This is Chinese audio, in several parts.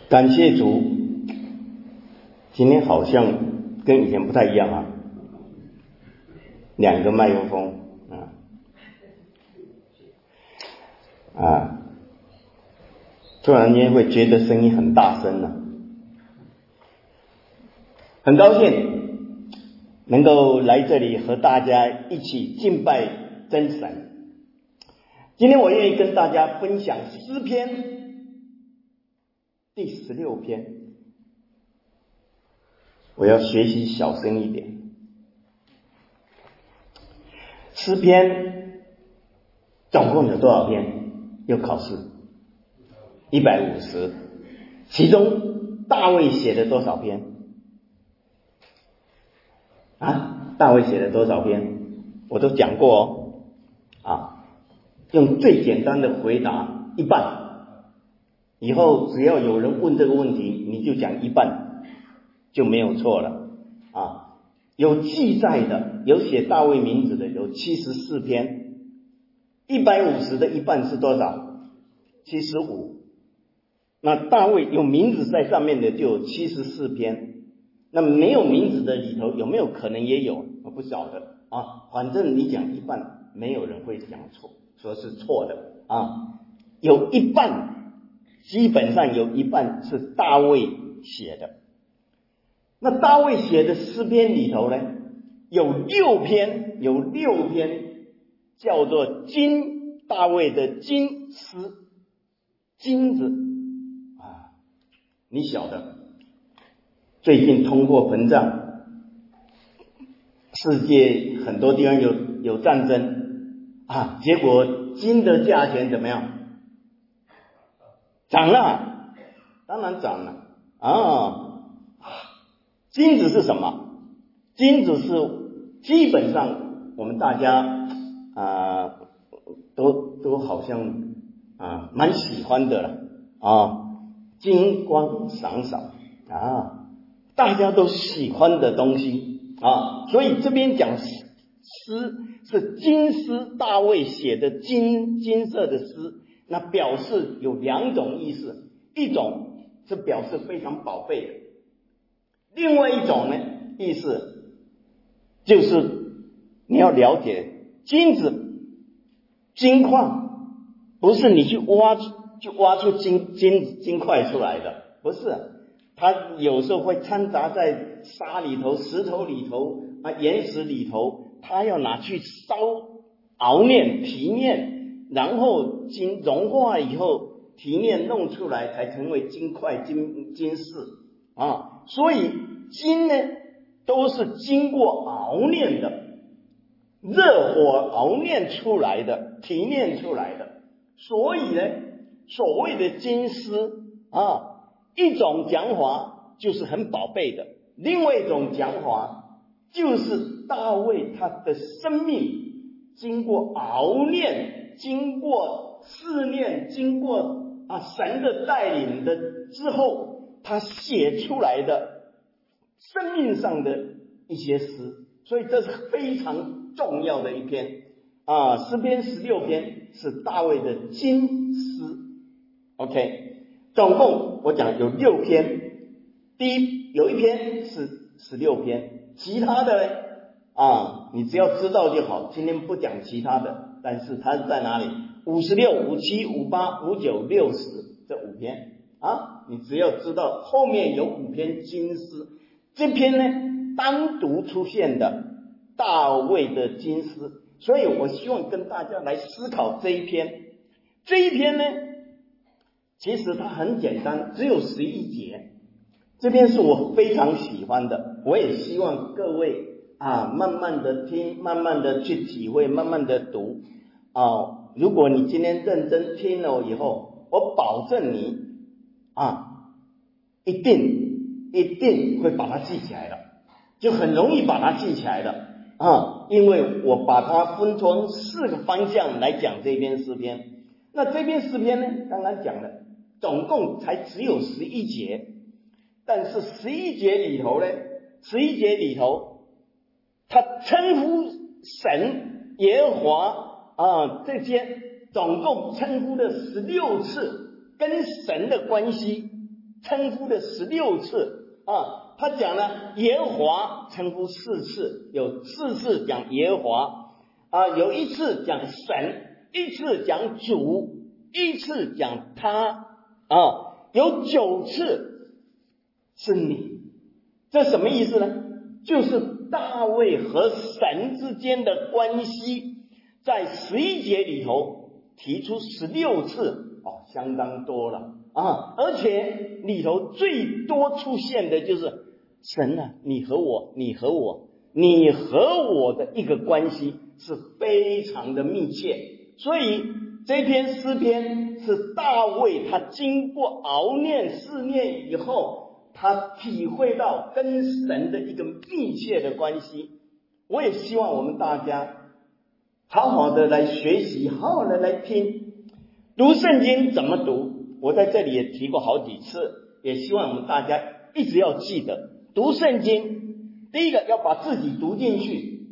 感谢主，今天好像跟以前不太一样啊，两个麦克风突然间会觉得声音很大声了，很高兴能够来这里和大家一起敬拜真神。今天我愿意跟大家分享诗篇第16篇，我要学习小声一点。诗篇总共有多少篇？有考试150，其中大卫写了多少篇？大卫写了多少篇？我都讲过用最简单的回答一半。以后只要有人问这个问题，你就讲一半就没有错了有记载的，有写大卫名字的有74篇，150的一半是多少？75。那大卫有名字在上面的就有74篇，那没有名字的里头有没有可能也有？我不晓得反正你讲一半，没有人会讲错，说是错的有一半，基本上有一半是大卫写的。那大卫写的诗篇里头呢，有6篇叫做大卫的金诗，金子你晓得最近通货膨胀，世界很多地方有战争结果金的价钱怎么样？涨了，当然涨了金子是什么？金子是基本上我们大家都好像蛮喜欢的了金光闪闪大家都喜欢的东西所以这边讲诗是金诗，大卫写的金色的诗，那表示有2种意思，一种是表示非常宝贝的，另外一种呢意思就是你要了解金子金矿不是你去挖出金块出来的，不是，它有时候会掺杂在沙里头、石头里头岩石里头，它要拿去烧熬炼提炼，然后金融化以后提炼弄出来才成为金块金饰所以金呢都是经过熬炼的，热火熬炼出来的，提炼出来的。所以呢所谓的金丝一种讲法就是很宝贝的，另外一种讲法就是大卫他的生命经过熬炼，经过试炼，经过神的带领的之后，他写出来的生命上的一些诗，所以这是非常重要的一篇诗篇16篇是大卫的金诗。 OK， 总共我讲有6篇，有一篇是16篇，其他的呢你只要知道就好，今天不讲其他的，但是它是在哪里？56、57、58、59、60这5篇你只要知道后面有5篇金诗，这篇呢单独出现的大卫的金诗，所以我希望跟大家来思考这一篇呢其实它很简单，只有11节，这篇是我非常喜欢的，我也希望各位慢慢的听，慢慢的去体会，慢慢的读如果你今天认真听了以后，我保证你一定会把它记起来的，就很容易把它记起来的因为我把它分成4个方向来讲这篇诗篇。那这篇诗篇呢刚刚讲了总共才只有11节，但是11节里头他称呼神耶和华这些总共称呼了16次跟神的关系称呼的16次啊。他讲了耶和华称呼4次，有4次讲耶和华啊，有1次讲神，1次讲主，1次讲他啊，有9次是你。这什么意思呢？就是大卫和神之间的关系，在11节里头提出16次哦，相当多了啊！而且里头最多出现的就是神啊，你和我的一个关系是非常的密切。所以这篇诗篇是大卫他经过熬炼试炼以后，他体会到跟神的一个密切的关系。我也希望我们大家好好的来学习，好好的来听读圣经怎么读。我在这里也提过好几次，也希望我们大家一直要记得读圣经。第一个要把自己读进去，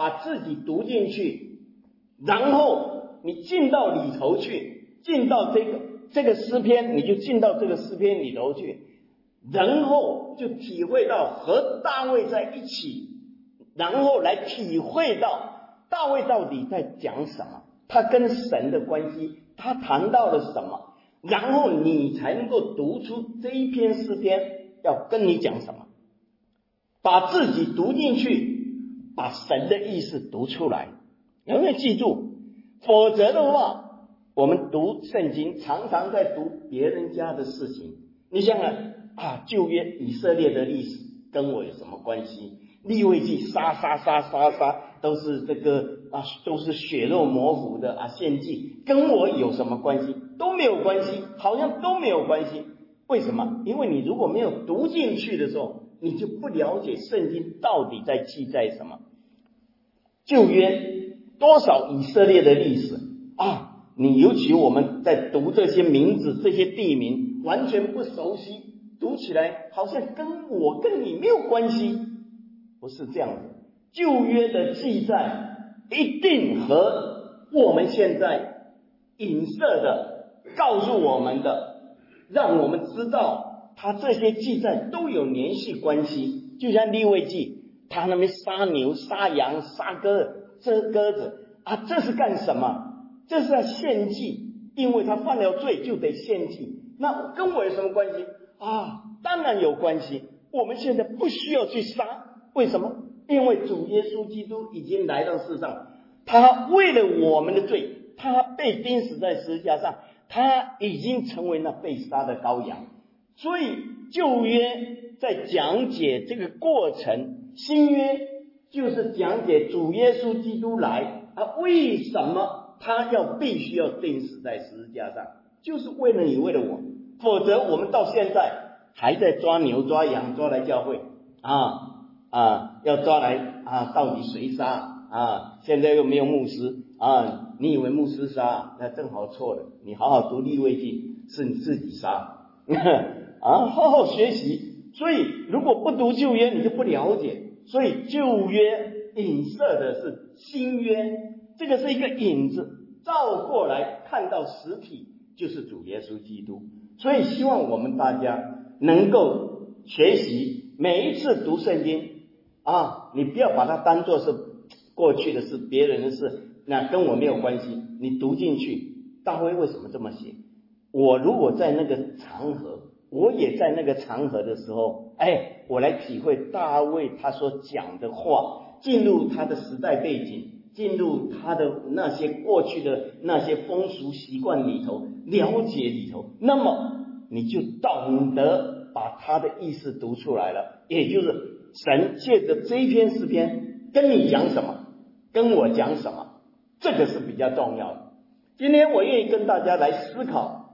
然后你进到里头去，进到这个诗篇，你就进到这个诗篇里头去，然后就体会到和大卫在一起，然后来体会到大卫到底在讲什么，他跟神的关系，他谈到了什么，然后你才能够读出这一篇诗篇要跟你讲什么。把自己读进去，把神的意思读出来，有没有记住？否则的话，我们读圣经常常在读别人家的事情。你想想啊，旧约以色列的历史跟我有什么关系？利未记杀，都是都是血肉模糊的啊，献祭跟我有什么关系？都没有关系，好像都没有关系。为什么？因为你如果没有读进去的时候，你就不了解圣经到底在记载什么。旧约多少以色列的历史啊，你尤其我们在读这些名字，这些地名完全不熟悉，读起来好像跟你没有关系。不是这样子，旧约的记载一定和我们现在影射的告诉我们的，让我们知道他这些记载都有联系关系。就像利未记，他那边杀牛杀羊杀鸽子啊，这是干什么？这是在献祭，因为他犯了罪就得献祭。那跟我有什么关系啊？当然有关系。我们现在不需要去杀，为什么？因为主耶稣基督已经来到世上，他为了我们的罪，他被钉死在十字架上，他已经成为那被杀的羔羊。所以旧约在讲解这个过程，新约就是讲解主耶稣基督来啊，为什么他必须要钉死在十字架上，就是为了你为了我。否则我们到现在还在抓牛抓羊抓来教会要抓来到底谁杀啊？现在又没有牧师啊，你以为牧师杀，那正好错了。你好好读利未记，是你自己杀好好学习。所以如果不读旧约，你就不了解。所以旧约影射的是新约，这个是一个影子，照过来看到实体就是主耶稣基督。所以希望我们大家能够学习，每一次读圣经你不要把它当作是过去的事，别人的事，那跟我没有关系。你读进去，大卫为什么这么写？我如果在那个场合，我也在那个场合的时候，我来体会大卫他所讲的话，进入他的时代背景，进入他的那些过去的那些风俗习惯里头，了解里头，那么你就懂得把他的意思读出来了。也就是神借着这一篇诗篇跟你讲什么，跟我讲什么，这个是比较重要的。今天我愿意跟大家来思考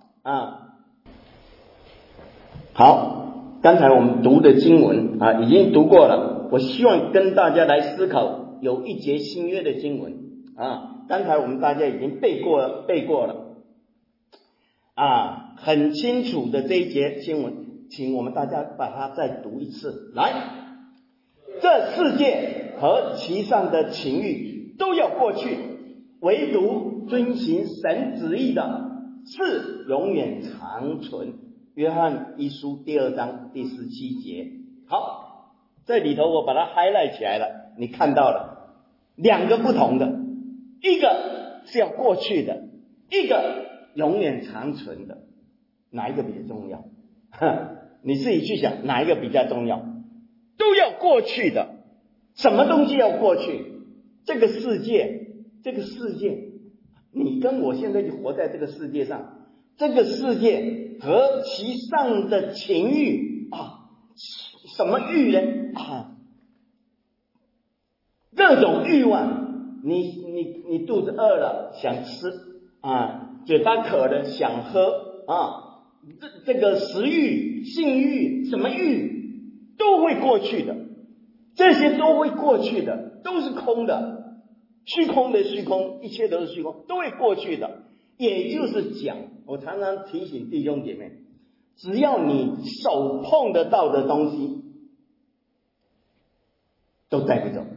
好，刚才我们读的经文已经读过了，我希望跟大家来思考有一节新约的经文刚才我们大家已经背过了很清楚的这一节经文，请我们大家把它再读一次。来，这世界和其上的情欲都要过去，唯独遵行神旨意的是永远长存。 约翰一书第2章第17节。好，这里头我把它 highlight 起来了，你看到了2个不同的，一个是要过去的，一个永远长存的，哪一个比较重要？你自己去想，哪一个比较重要？都要过去的。什么东西要过去？这个世界，你跟我现在就活在这个世界上，这个世界和其上的情欲啊，什么欲呢？各种欲望，你肚子饿了想吃嘴巴渴了想喝这个食欲、性欲，什么欲都会过去的，这些都会过去的，都是空的，虚空的虚空，一切都是虚空，都会过去的。也就是讲，我常常提醒弟兄姐妹，只要你手碰得到的东西，都带不走。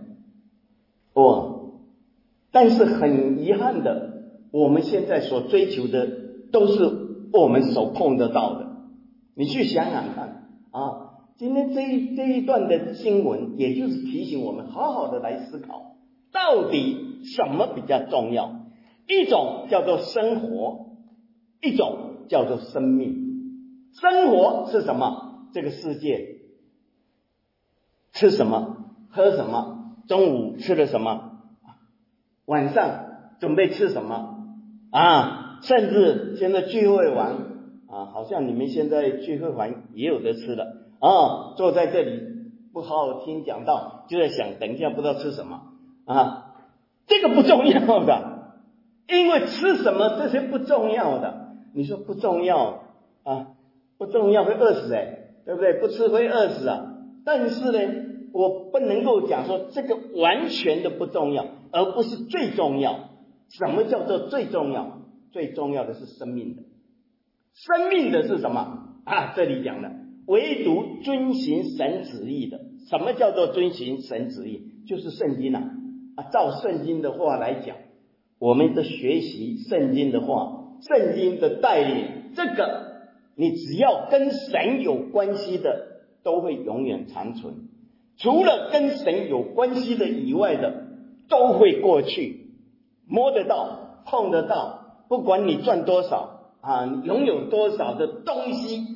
但是很遗憾的，我们现在所追求的都是我们手碰得到的。你去想想看今天这一段的经文，也就是提醒我们好好的来思考，到底什么比较重要？一种叫做生活，一种叫做生命。生活是什么？这个世界吃什么喝什么，中午吃了什么，晚上准备吃什么甚至现在聚会完好像你们现在聚会完也有得吃了坐在这里不好好听讲道，就在想等一下不知道吃什么这个不重要的，因为吃什么这些不重要的。你说不重要不重要会饿死对不对？不吃会饿死但是呢，我不能够讲说这个完全的不重要，而不是最重要。什么叫做最重要？最重要的是生命的。生命的是什么这里讲了，唯独遵行神旨意的。什么叫做遵行神旨意？就是圣经照圣经的话来讲，我们的学习圣经的话，圣经的带领，这个你只要跟神有关系的都会永远长存，除了跟神有关系的以外的都会过去。摸得到碰得到，不管你赚多少你拥有多少的东西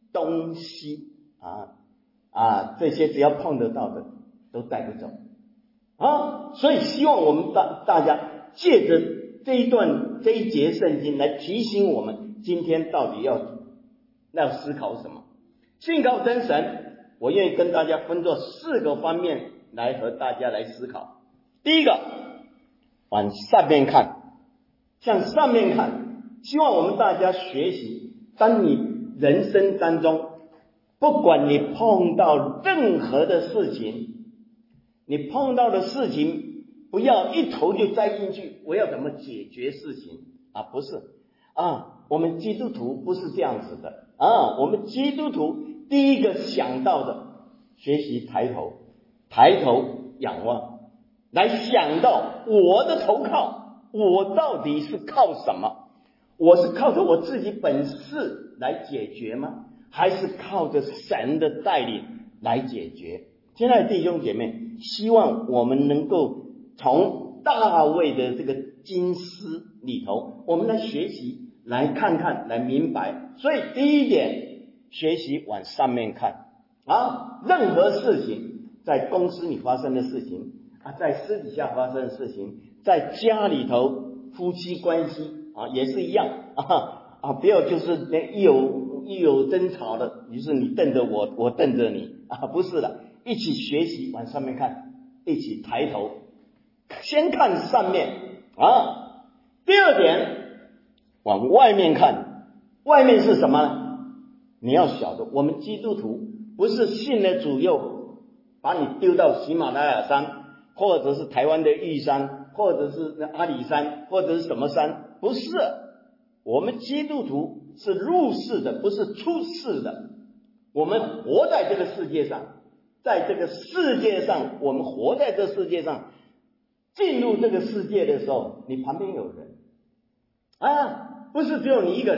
这些只要碰得到的都带不走所以希望我们大家借着这一节圣经来提醒我们，今天到底要思考什么。信靠真神，我愿意跟大家分作4个方面来和大家来思考。第一个，往上面看，向上面看，希望我们大家学习，当你人生当中不管你碰到任何的事情，你碰到的事情不要一头就栽进去，我要怎么解决事情不是我们基督徒不是这样子的我们基督徒第一个想到的，学习抬头仰望，来想到我的投靠，我到底是靠什么？我是靠着我自己本事来解决吗？还是靠着神的带领来解决？亲爱的弟兄姐妹，希望我们能够从大卫的这个经诗里头，我们来学习，来看看，来明白。所以第一点，学习往上面看任何事情，在公司里发生的事情在私底下发生的事情，在家里头夫妻关系也是一样不要就是一有争吵了，于是你瞪着我，我瞪着你不是的，一起学习往上面看，一起抬头，先看上面第二点，往外面看，外面是什么呢？你要晓得，我们基督徒不是信了主又把你丢到喜马拉雅山，或者是台湾的玉山，或者是阿里山，或者是什么山，不是。我们基督徒是入世的，不是出世的。我们活在这个世界上，在这个世界上，我们活在这世界上，进入这个世界的时候，你旁边有人不是只有你一个人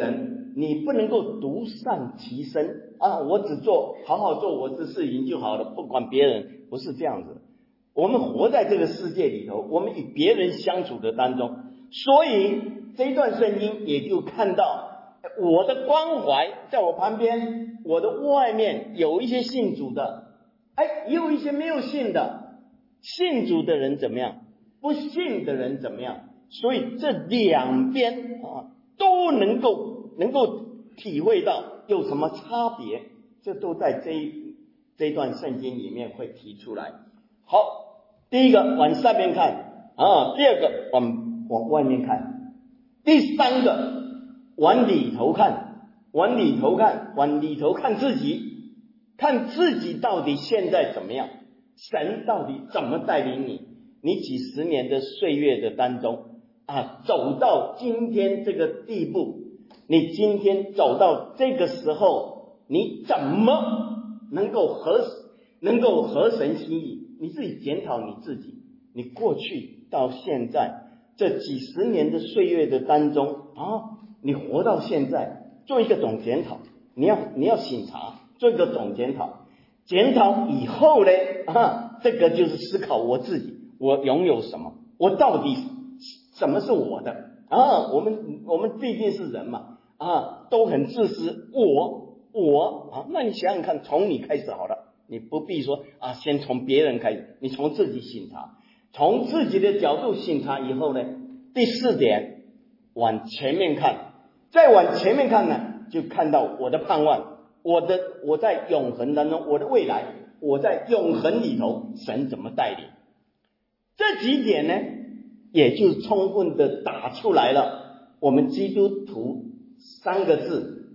你不能够独善其身啊！我只好好做我的事情就好了，不管别人，不是这样子。我们活在这个世界里头，我们与别人相处的当中，所以这一段圣经也就看到我的关怀在我旁边，我的外面有一些信主的，也有一些没有信的，信主的人怎么样，不信的人怎么样，所以这两边都能够体会到有什么差别，这都在这一段圣经里面会提出来。好，第一个往上面看第二个往外面看，第三个往里头看，往里头看自己，看自己到底现在怎么样，神到底怎么带领你几十年的岁月的当中走到今天这个地步，你今天走到这个时候，你怎么能够合神心意？你自己检讨你自己，你过去到现在这几十年的岁月的当中你活到现在，做一个总检讨，你要省察，做一个总检讨，检讨以后呢这个就是思考我自己，我拥有什么，我到底什么是我的我们毕竟是人嘛都很自私，我那你想想看，从你开始好了，你不必说先从别人开始，你从自己省察，从自己的角度省察以后呢，第四点往前面看，再往前面看呢，就看到我的盼望，我在永恒当中，我的未来，我在永恒里头，神怎么带领，这几点呢，也就充分的打出来了我们基督徒三个字：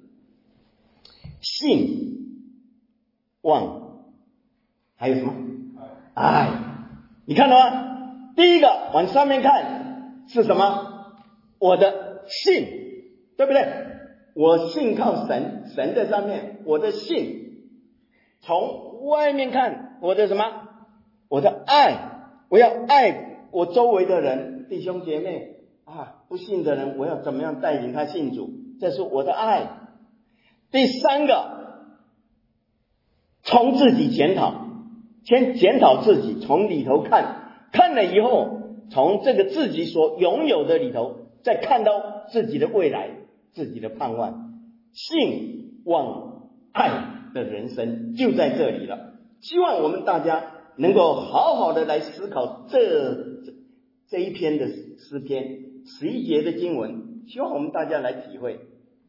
信、望，还有什么？爱。你看到吗？第一个往上面看是什么？我的信，对不对？我信靠神，神在上面，我的信。从外面看，我的什么？我的爱，我要爱我周围的人，弟兄姐妹不信的人，我要怎么样带领他信主？这是我的爱。第三个，从自己检讨，先检讨自己，从里头看了以后，从这个自己所拥有的里头，再看到自己的未来，自己的盼望，信望爱的人生就在这里了。希望我们大家能够好好的来思考这一篇的诗篇11节的经文，希望我们大家来体会。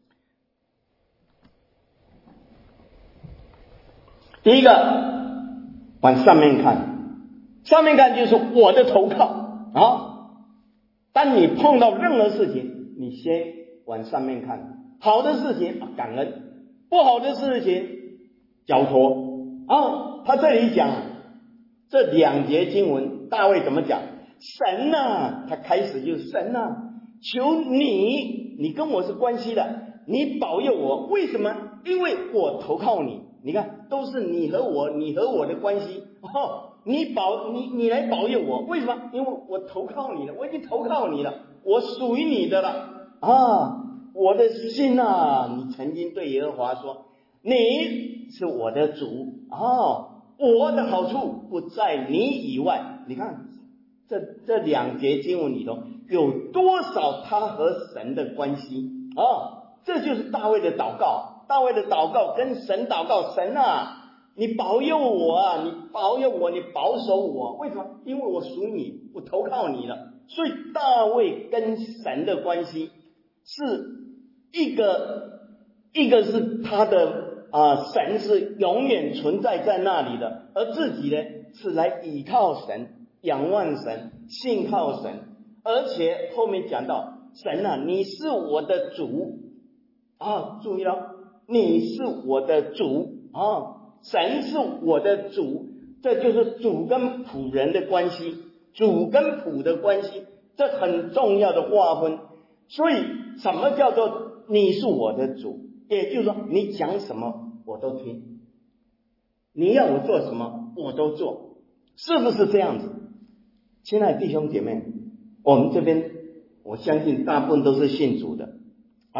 第一个往上面看，上面看就是我的投靠当你碰到任何事情，你先往上面看，好的事情感恩，不好的事情交托他这里讲这两节经文，大卫怎么讲？神他开始就是神求你跟我是关系的，你保佑我。为什么？因为我投靠你。你看，都是你和我的关系你来保佑我。为什么？因为我投靠你了，我已经投靠你了，我属于你的了我的心你曾经对耶和华说，你是我的主我的好处不在你以外。你看这两节经文里头有多少他和神的关系这就是大卫的祷告。大卫的祷告跟神祷告，神你保佑我你保佑我，你保守我。为什么？因为我属你，我投靠你了。所以大卫跟神的关系是一个是他的神是永远存在在那里的，而自己呢是来倚靠神，仰望神，信靠神。而且后面讲到神你是我的主注意了，你是我的主神是我的主，这就是主跟仆人的关系，主跟仆的关系，这很重要的划分。所以什么叫做你是我的主？也就是说你讲什么我都听，你要我做什么我都做，是不是这样子？亲爱的弟兄姐妹，我们这边我相信大部分都是信主的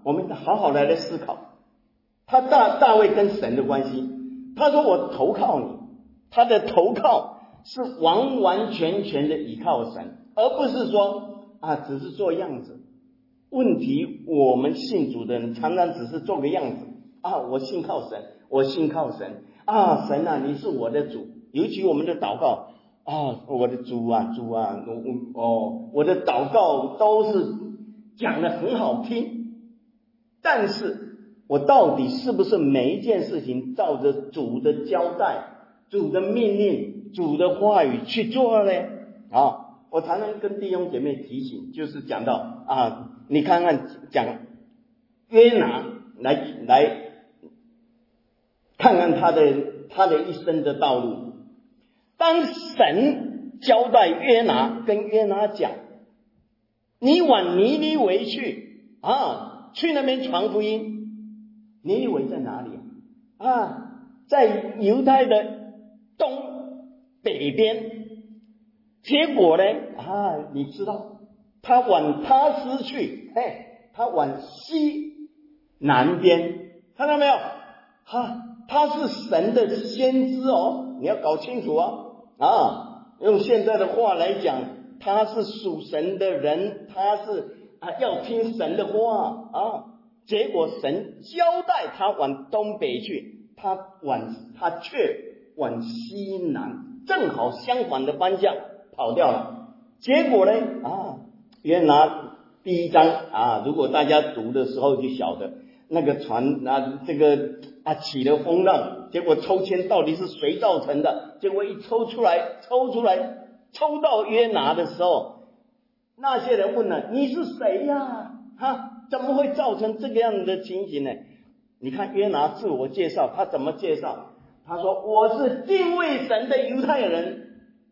我们好好来思考，大卫跟神的关系。他说我投靠你，他的投靠是完完全全的依靠神，而不是说只是做样子。问题我们信主的人常常只是做个样子我信靠神，我信靠神神啊，你是我的主。尤其我们的祷告我的主啊，我的祷告都是讲得很好听，但是我到底是不是每一件事情照着主的交代、主的命令、主的话语去做呢？我常常跟弟兄姐妹提醒，就是讲到你看看讲约拿来看看他的一生的道路。当神交代约拿，跟约拿讲，你往尼尼微去去那边传福音。尼尼微在哪里在犹太的东北边。结果呢你知道他往他斯去，他往西南边，看到没有他是神的先知你要搞清楚用现在的话来讲，他是属神的人，他是要听神的话结果神交代他往东北去，他却往西南，正好相反的方向跑掉了。结果呢约拿第一章如果大家读的时候就晓得，那个船这个起了风浪，结果抽签到底是谁造成的？结果一抽出来，抽到约拿的时候，那些人问了，你是谁呀怎么会造成这个样的情形呢？你看约拿自我介绍，他怎么介绍？他说我是敬畏神的犹太人。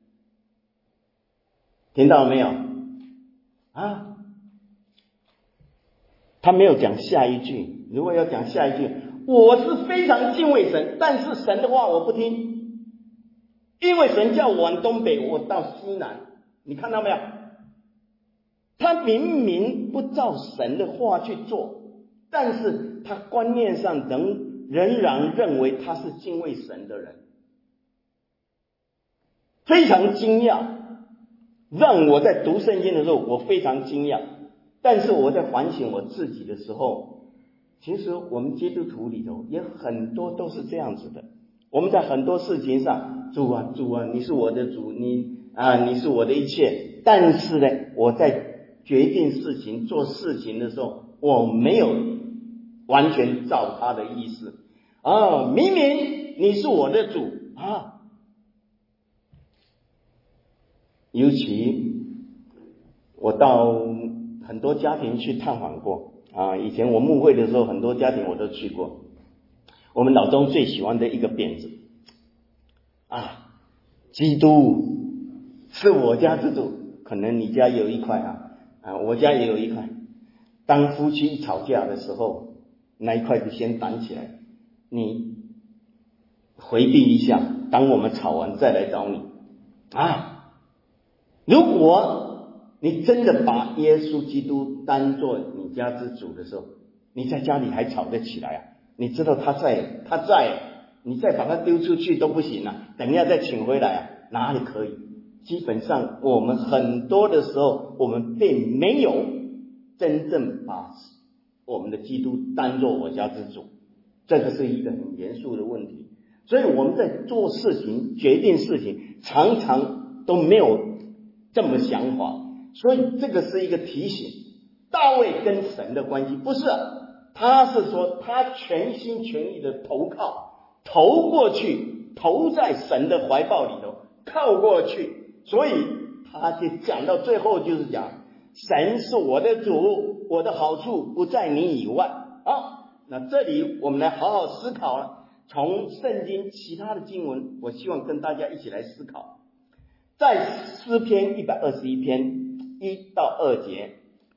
听到了没有他没有讲下一句。如果要讲下一句，我是非常敬畏神，但是神的话我不听，因为神叫我往东北，我到西南。你看到没有？他明明不照神的话去做，但是他观念上仍然认为他是敬畏神的人，非常惊讶。让我在读圣经的时候我非常惊讶，但是我在反省我自己的时候，其实我们基督徒里头也很多都是这样子的。我们在很多事情上，主啊，你是我的主，你是我的一切，但是呢，我在决定事情做事情的时候，我没有完全照他的意思明明你是我的主尤其我到很多家庭去探访过以前我牧会的时候，很多家庭我都去过。我们老中最喜欢的一个匾子基督是我家之主。可能你家也有一块我家也有一块。当夫妻一吵架的时候，那一块就先挡起来，你回避一下，当我们吵完再来找你如果你真的把耶稣基督当作你家之主的时候，你在家里还吵得起来你知道他在你再把他丢出去都不行等一下再请回来哪里可以？基本上我们很多的时候，我们并没有真正把我们的基督当作我家之主，这个是一个很严肃的问题。所以我们在做事情、决定事情，常常都没有这么想法。所以这个是一个提醒。大卫跟神的关系不是他是说他全心全意的投过去，投在神的怀抱里头，靠过去。所以他就讲到最后，就是讲神是我的主，我的好处不在你以外那这里我们来好好思考了。从圣经其他的经文，我希望跟大家一起来思考。在诗篇121篇1到2节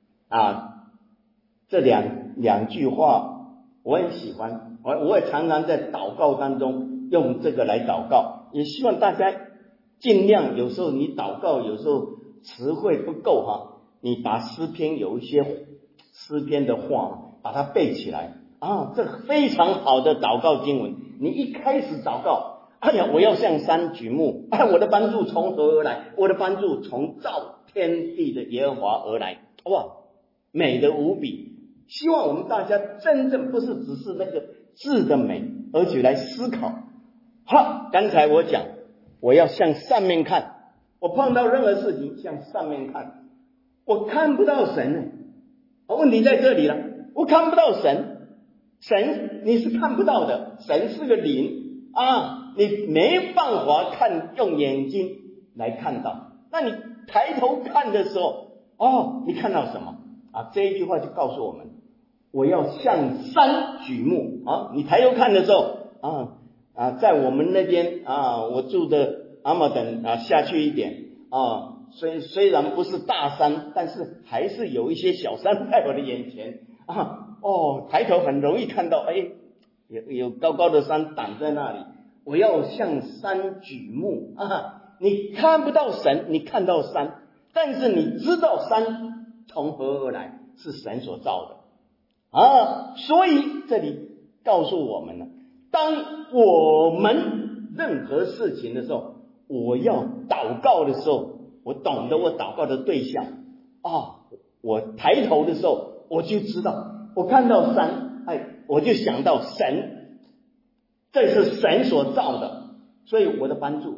这两句话我很喜欢，我也常常在祷告当中用这个来祷告，也希望大家尽量，有时候你祷告有时候词汇不够你把诗篇有一些诗篇的话把它背起来啊，这非常好的祷告经文。你一开始祷告，哎呀，我要向山举目，我的帮助从何而来？我的帮助从造天地的耶和华而来。哇，美的无比。希望我们大家真正不是只是那个字的美，而且来思考。好，刚才我讲，我要向上面看，我碰到任何事情向上面看，我看不到神呢。问题在这里了，我看不到神，神你是看不到的，神是个灵啊，你没办法看，用眼睛来看到。那你抬头看的时候，你看到什么啊？这一句话就告诉我们，我要向山举目啊！你抬头看的时候在我们那边我住的阿玛等下去一点虽然不是大山，但是还是有一些小山在我的眼前抬头很容易看到，有高高的山挡在那里。我要向山举目你看不到神，你看到山，但是你知道山从何而来，是神所造的所以这里告诉我们了，当我们任何事情的时候，我要祷告的时候，我懂得我祷告的对象我抬头的时候，我就知道，我看到山，我就想到神，这是神所造的，所以我的帮助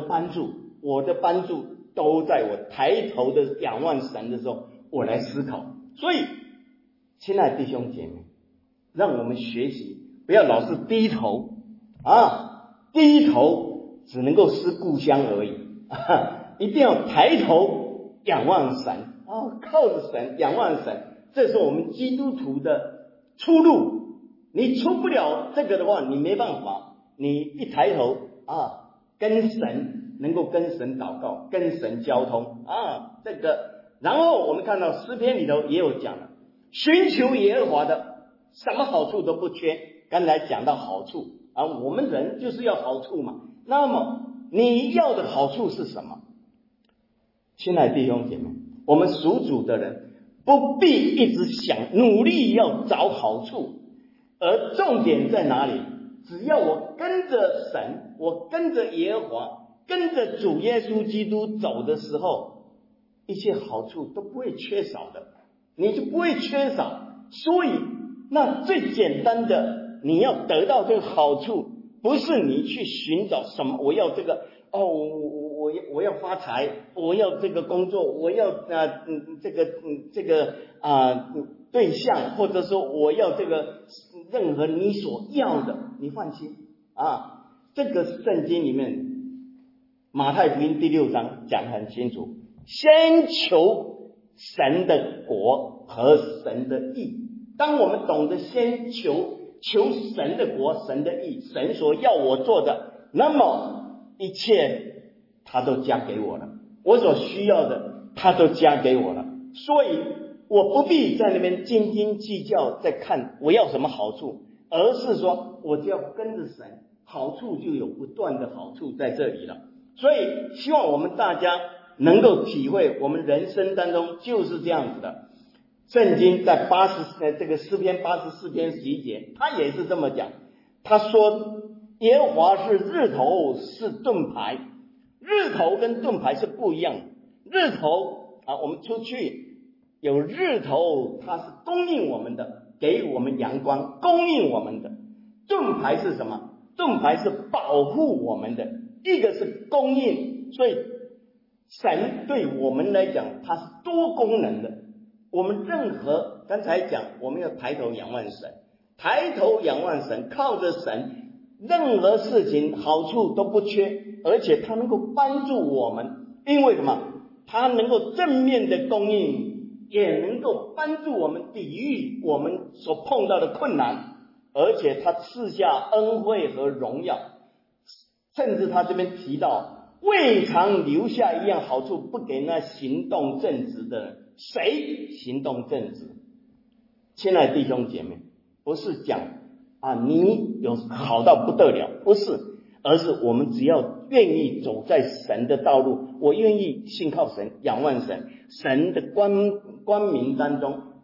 都在我抬头的仰望神的时候，我来思考。所以亲爱的弟兄姐妹，让我们学习，不要老是低头低头只能够思故乡而已一定要抬头仰望神靠着神仰望神，这是我们基督徒的出路。你出不了这个的话，你没办法，你一抬头跟神能够跟神祷告，跟神交通这个。然后我们看到诗篇里头也有讲了，寻求耶和华的什么好处都不缺。刚才讲到好处我们人就是要好处嘛。那么你要的好处是什么？亲爱的弟兄姐妹，我们属主的人不必一直想努力要找好处，而重点在哪里？只要我跟着神，我跟着耶和华，跟着主耶稣基督走的时候，一切好处都不会缺少的，你就不会缺少。所以那最简单的，你要得到这个好处，不是你去寻找什么，我要这个我要发财，我要这个工作，我要这个对象，或者说我要这个任何你所要的，你放心这个圣经里面马太福音第6章讲得很清楚，先求神的国和神的义。当我们懂得先求神的国，神的义，神所要我做的，那么一切他都加给我了，我所需要的他都加给我了。所以我不必在那边斤斤计较，在看我要什么好处，而是说我只要跟着神，好处就有不断的好处在这里了。所以希望我们大家能够体会，我们人生当中就是这样子的。圣经在这个诗篇84篇11节，他也是这么讲。他说耶和华是日头，是盾牌。日头跟盾牌是不一样的。日头我们出去有日头，它是供应我们的，给我们阳光，供应我们的。盾牌是什么？盾牌是保护我们的，一个是供应。所以神对我们来讲，它是多功能的。我们任何刚才讲，我们要抬头仰望神，抬头仰望神，靠着神，任何事情好处都不缺，而且它能够帮助我们。因为什么？它能够正面的供应，也能够帮助我们抵御我们所碰到的困难，而且它赐下恩惠和荣耀。甚至他这边提到，未尝留下一样好处不给那行动正直的人。谁行动正直？亲爱的弟兄姐妹，不是讲你有好到不得了，不是，而是我们只要愿意走在神的道路，我愿意信靠神，仰望神，神的光明当中，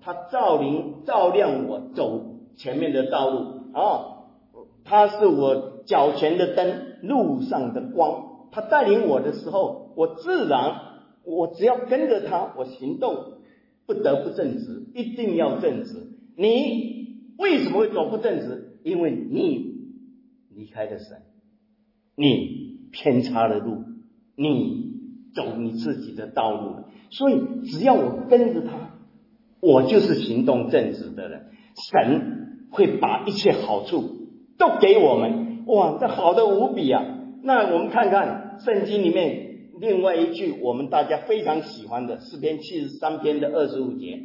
他照亮我走前面的道路他是我脚前的灯，路上的光。他带领我的时候，我自然我只要跟着他，我行动不得不正直，一定要正直。你为什么会走不正直？因为你离开了神，你偏差了路，你走你自己的道路了。所以只要我跟着他，我就是行动正直的人，神会把一切好处都给我们。哇，这好的无比啊！那我们看看圣经里面另外一句我们大家非常喜欢的诗篇73篇的25节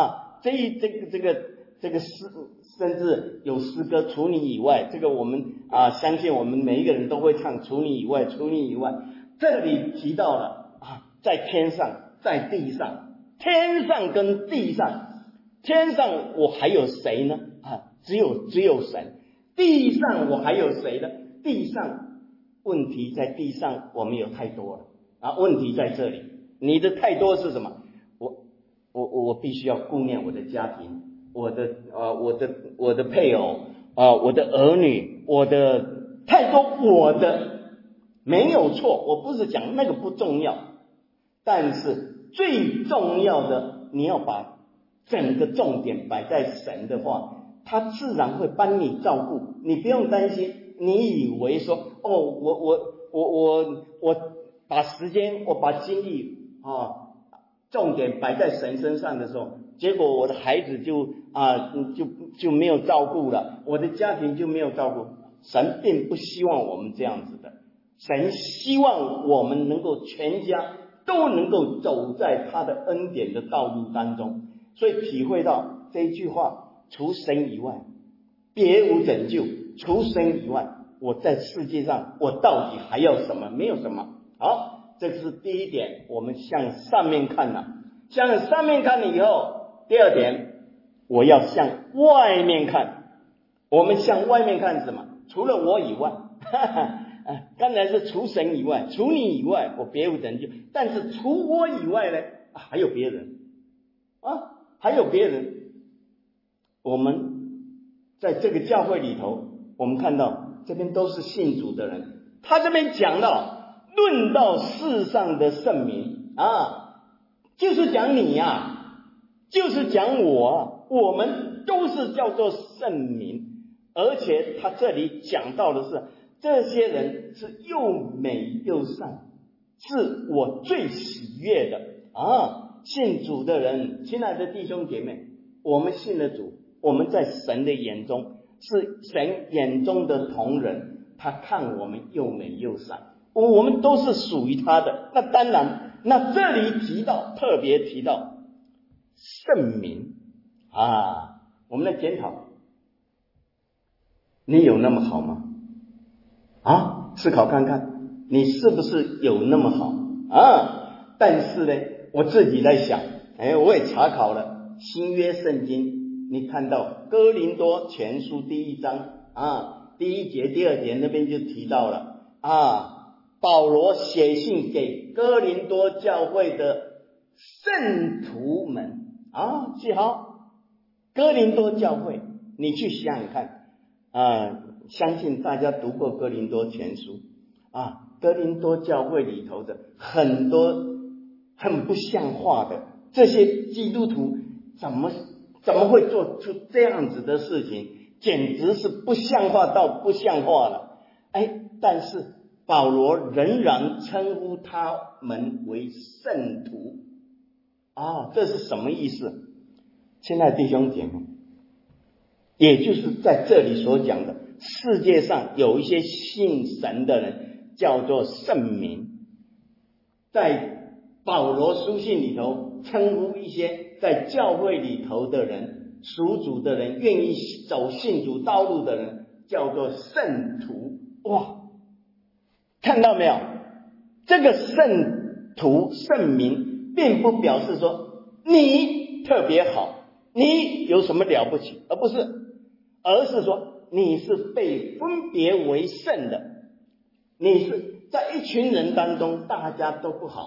这个诗，甚至有诗歌除你以外，这个我们相信我们每一个人都会唱，除你以外，除你以外。这里提到了在天上在地上，天上跟地上，天上我还有谁呢？只有神。地上我还有谁呢？地上问题在地上我们有太多了问题在这里，你的太多是什么？我必须要顾念我的家庭，我的配偶我的儿女，我的太多，我的没有错，我不是讲那个不重要，但是最重要的，你要把整个重点摆在神的话，他自然会帮你照顾，你不用担心。你以为说我把时间我把精力重点摆在神身上的时候，结果我的孩子就没有照顾了，我的家庭就没有照顾。神并不希望我们这样子的，神希望我们能够全家都能够走在他的恩典的道路当中。所以体会到这一句话，除神以外别无拯救，除神以外我在世界上我到底还要什么？没有什么。好，这是第一点，我们向上面看了，向上面看了以后，第二点我要向外面看。我们向外面看什么？除了我以外刚才是除神以外，除你以外我别无拯救，但是除我以外呢还有别人还有别人。我们在这个教会里头，我们看到这边都是信主的人，他这边讲到论到世上的圣民就是讲你就是讲我们都是叫做圣民。而且他这里讲到的是，这些人是又美又善，是我最喜悦的信主的人，亲爱的弟兄姐妹，我们信了主，我们在神的眼中是神眼中的同人，他看我们又美又善，我们都是属于他的。那当然，那这里特别提到圣民我们来检讨，你有那么好吗？思考看看，你是不是有那么好但是呢，我自己在想，我也查考了新约圣经，你看到哥林多前书第1章第1节第2节那边就提到了保罗写信给哥林多教会的圣徒们记好，哥林多教会，你去想想看相信大家读过哥林多前书哥林多教会里头的很多很不像话的这些基督徒，怎么会做出这样子的事情，简直是不像话到不像话了。但是保罗仍然称呼他们为圣徒这是什么意思？亲爱的弟兄姐妹，也就是在这里所讲的，世界上有一些信神的人叫做圣民，在保罗书信里头称呼一些在教会里头的人，属主的人，愿意走信主道路的人叫做圣徒。看到没有？这个圣徒圣民并不表示说你特别好，你有什么了不起，而是说你是被分别为圣的，你是在一群人当中大家都不好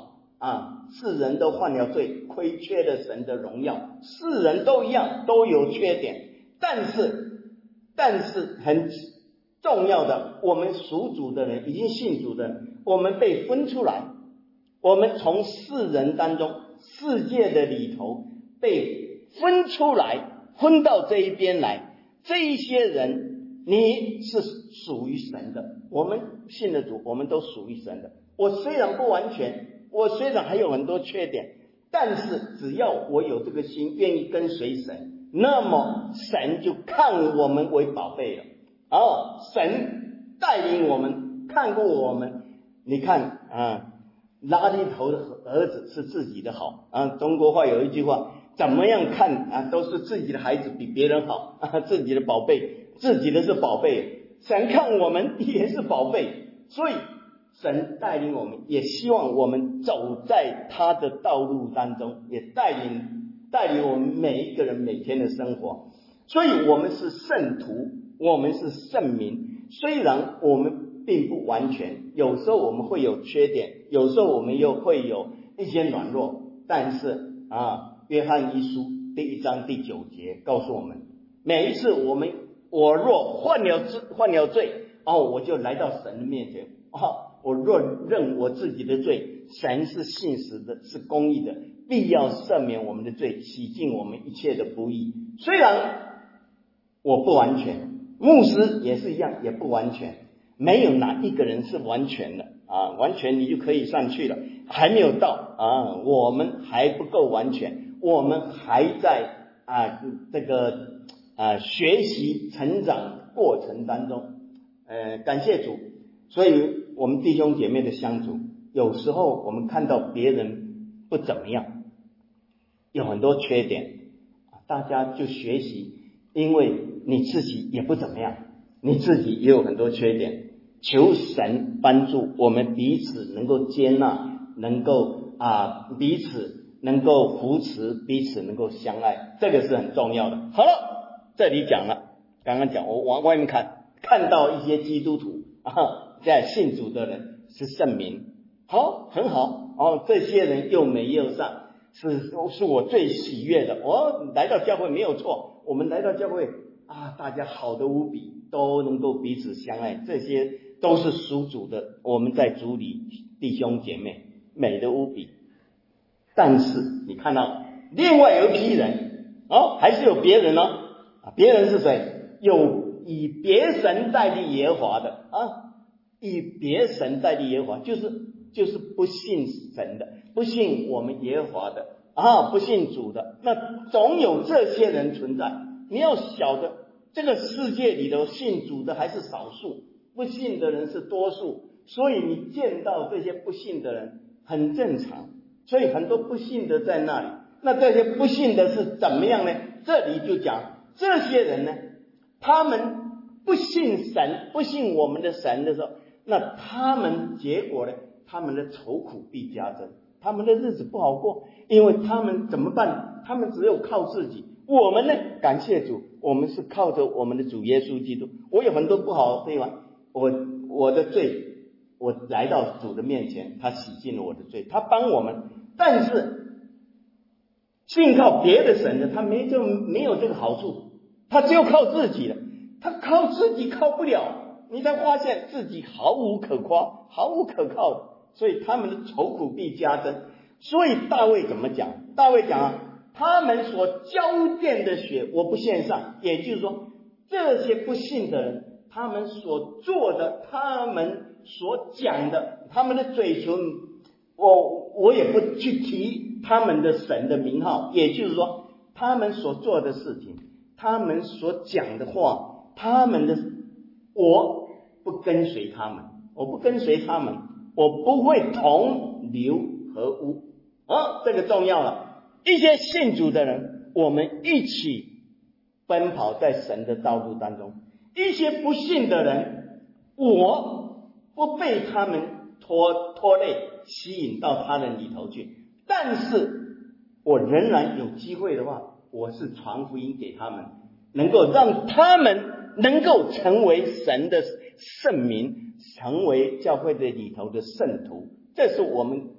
世人都犯了罪，亏缺了神的荣耀，世人都一样，都有缺点。但是很重要的，我们属主的人，已经信主的人，我们被分出来，我们从世人当中，世界的里头被分出来，分到这一边来。这一些人，你是属于神的，我们信了主，我们都属于神的。我虽然不完全，我虽然还有很多缺点，但是只要我有这个心，愿意跟随神，那么神就看我们为宝贝了。神带领我们，看顾我们。你看拉力头的儿子是自己的好中国话有一句话，怎么样看都是自己的孩子比别人好自己的宝贝，自己的是宝贝，神看我们也是宝贝。所以神带领我们，也希望我们走在他的道路当中，也带领我们每一个人每天的生活。所以我们是圣徒，我们是圣民，虽然我们并不完全，有时候我们会有缺点，有时候我们又会有一些软弱，但是约翰一书第1章第9节告诉我们，每一次我若犯了罪我就来到神的面前我若认我自己的罪，神是信实的，是公义的，必要赦免我们的罪，洗净我们一切的不义。虽然我不完全，牧师也是一样，也不完全，没有哪一个人是完全的完全你就可以上去了，还没有到我们还不够完全，我们还在这个学习成长过程当中。感谢主。所以我们弟兄姐妹的相处，有时候我们看到别人不怎么样，有很多缺点，大家就学习，因为你自己也不怎么样，你自己也有很多缺点，求神帮助我们彼此能够接纳，能够彼此能够扶持，彼此能够相爱，这个是很重要的。好了，这里讲了，刚刚讲我往外面看到一些基督徒在信主的人是圣民，好，很好这些人又美又善，是我最喜悦的。来到教会没有错，我们来到教会大家好的无比，都能够彼此相爱，这些都是属主的，我们在主里弟兄姐妹美的无比。但是你看到另外有一批人还是有别人别人是谁？有以别神代替耶和华的以别神代替耶和华，就是不信神的，不信我们耶和华的不信主的。那总有这些人存在，你要晓得这个世界里头信主的还是少数，不信的人是多数，所以你见到这些不信的人很正常。所以很多不信的在那里，那这些不信的是怎么样呢？这里就讲这些人呢，他们不信神，不信我们的神的时候，那他们结果呢，他们的愁苦必加增，他们的日子不好过，因为他们怎么办？他们只有靠自己。我们呢，感谢主，我们是靠着我们的主耶稣基督。我有很多不好的地方，我的罪，我来到主的面前，他洗净了我的罪，他帮我们。但是信靠别的神的，他没有这个好处，他只有靠自己了，他靠自己靠不了，你才发现自己毫无可夸，毫无可靠的，所以他们的愁苦必加增。所以大卫怎么讲？大卫讲他们所浇奠的血我不献上，也就是说这些不信的人，他们所做的，他们所讲的，他们的嘴唇，我也不去提他们的神的名号，也就是说他们所做的事情，他们所讲的话，我不跟随他们，我不会同流合污这个重要了。一些信主的人，我们一起奔跑在神的道路当中，一些不信的人，我不被他们拖累吸引到他的里头去，但是我仍然有机会的话，我是传福音给他们，能够让他们能够成为神的圣民，成为教会的里头的圣徒，这是我们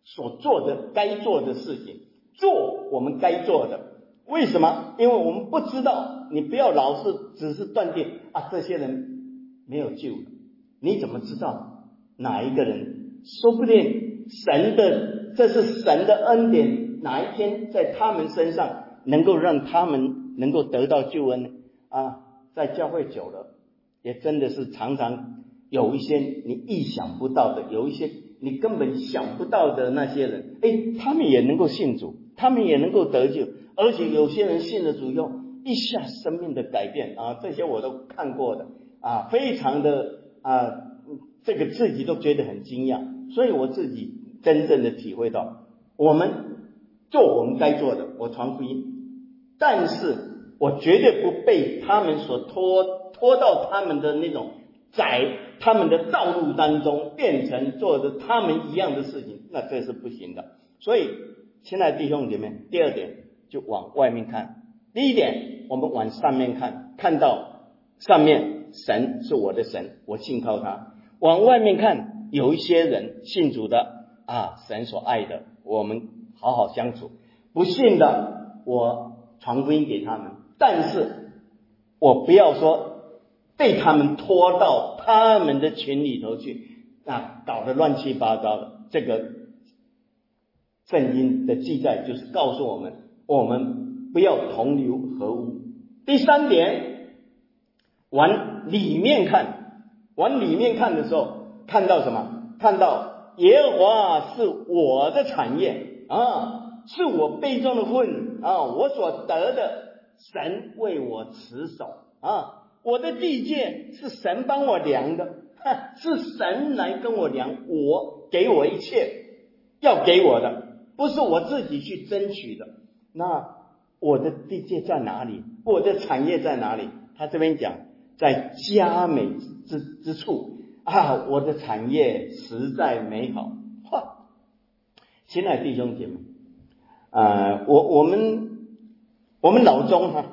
所做的该做的事情，做我们该做的。为什么？因为我们不知道，你不要老是只是断定这些人没有救了，你怎么知道哪一个人？说不定这是神的恩典，哪一天在他们身上能够让他们能够得到救恩呢？在教会久了，也真的是常常有一些你意想不到的，有一些你根本想不到的那些人，他们也能够信主，他们也能够得救，而且有些人信了主以后，一下生命的改变这些我都看过的非常的这个自己都觉得很惊讶。所以我自己真正的体会到，我们做我们该做的，我传福音，但是我绝对不被他们所拖到他们的那种他们的道路当中，变成做着他们一样的事情，那这是不行的。所以亲爱的弟兄姐妹，第二点就往外面看，第一点我们往上面看，看到上面神是我的神，我信靠他。往外面看，有一些人信主的神所爱的，我们好好相处；不信的，我传福音给他们，但是我不要说被他们拖到他们的群里头去搞得乱七八糟的。这个圣经的记载就是告诉我们，我们不要同流合污。第三点，往里面看。往里面看的时候，看到什么？看到耶和华是我的产业是我杯中的份我所得的，神为我持守我的地界是神帮我量的，是神来跟我量，给我一切要给我的，不是我自己去争取的。那我的地界在哪里？我的产业在哪里？他这边讲在佳美之处我的产业实在美好。亲爱的弟兄姐妹我们老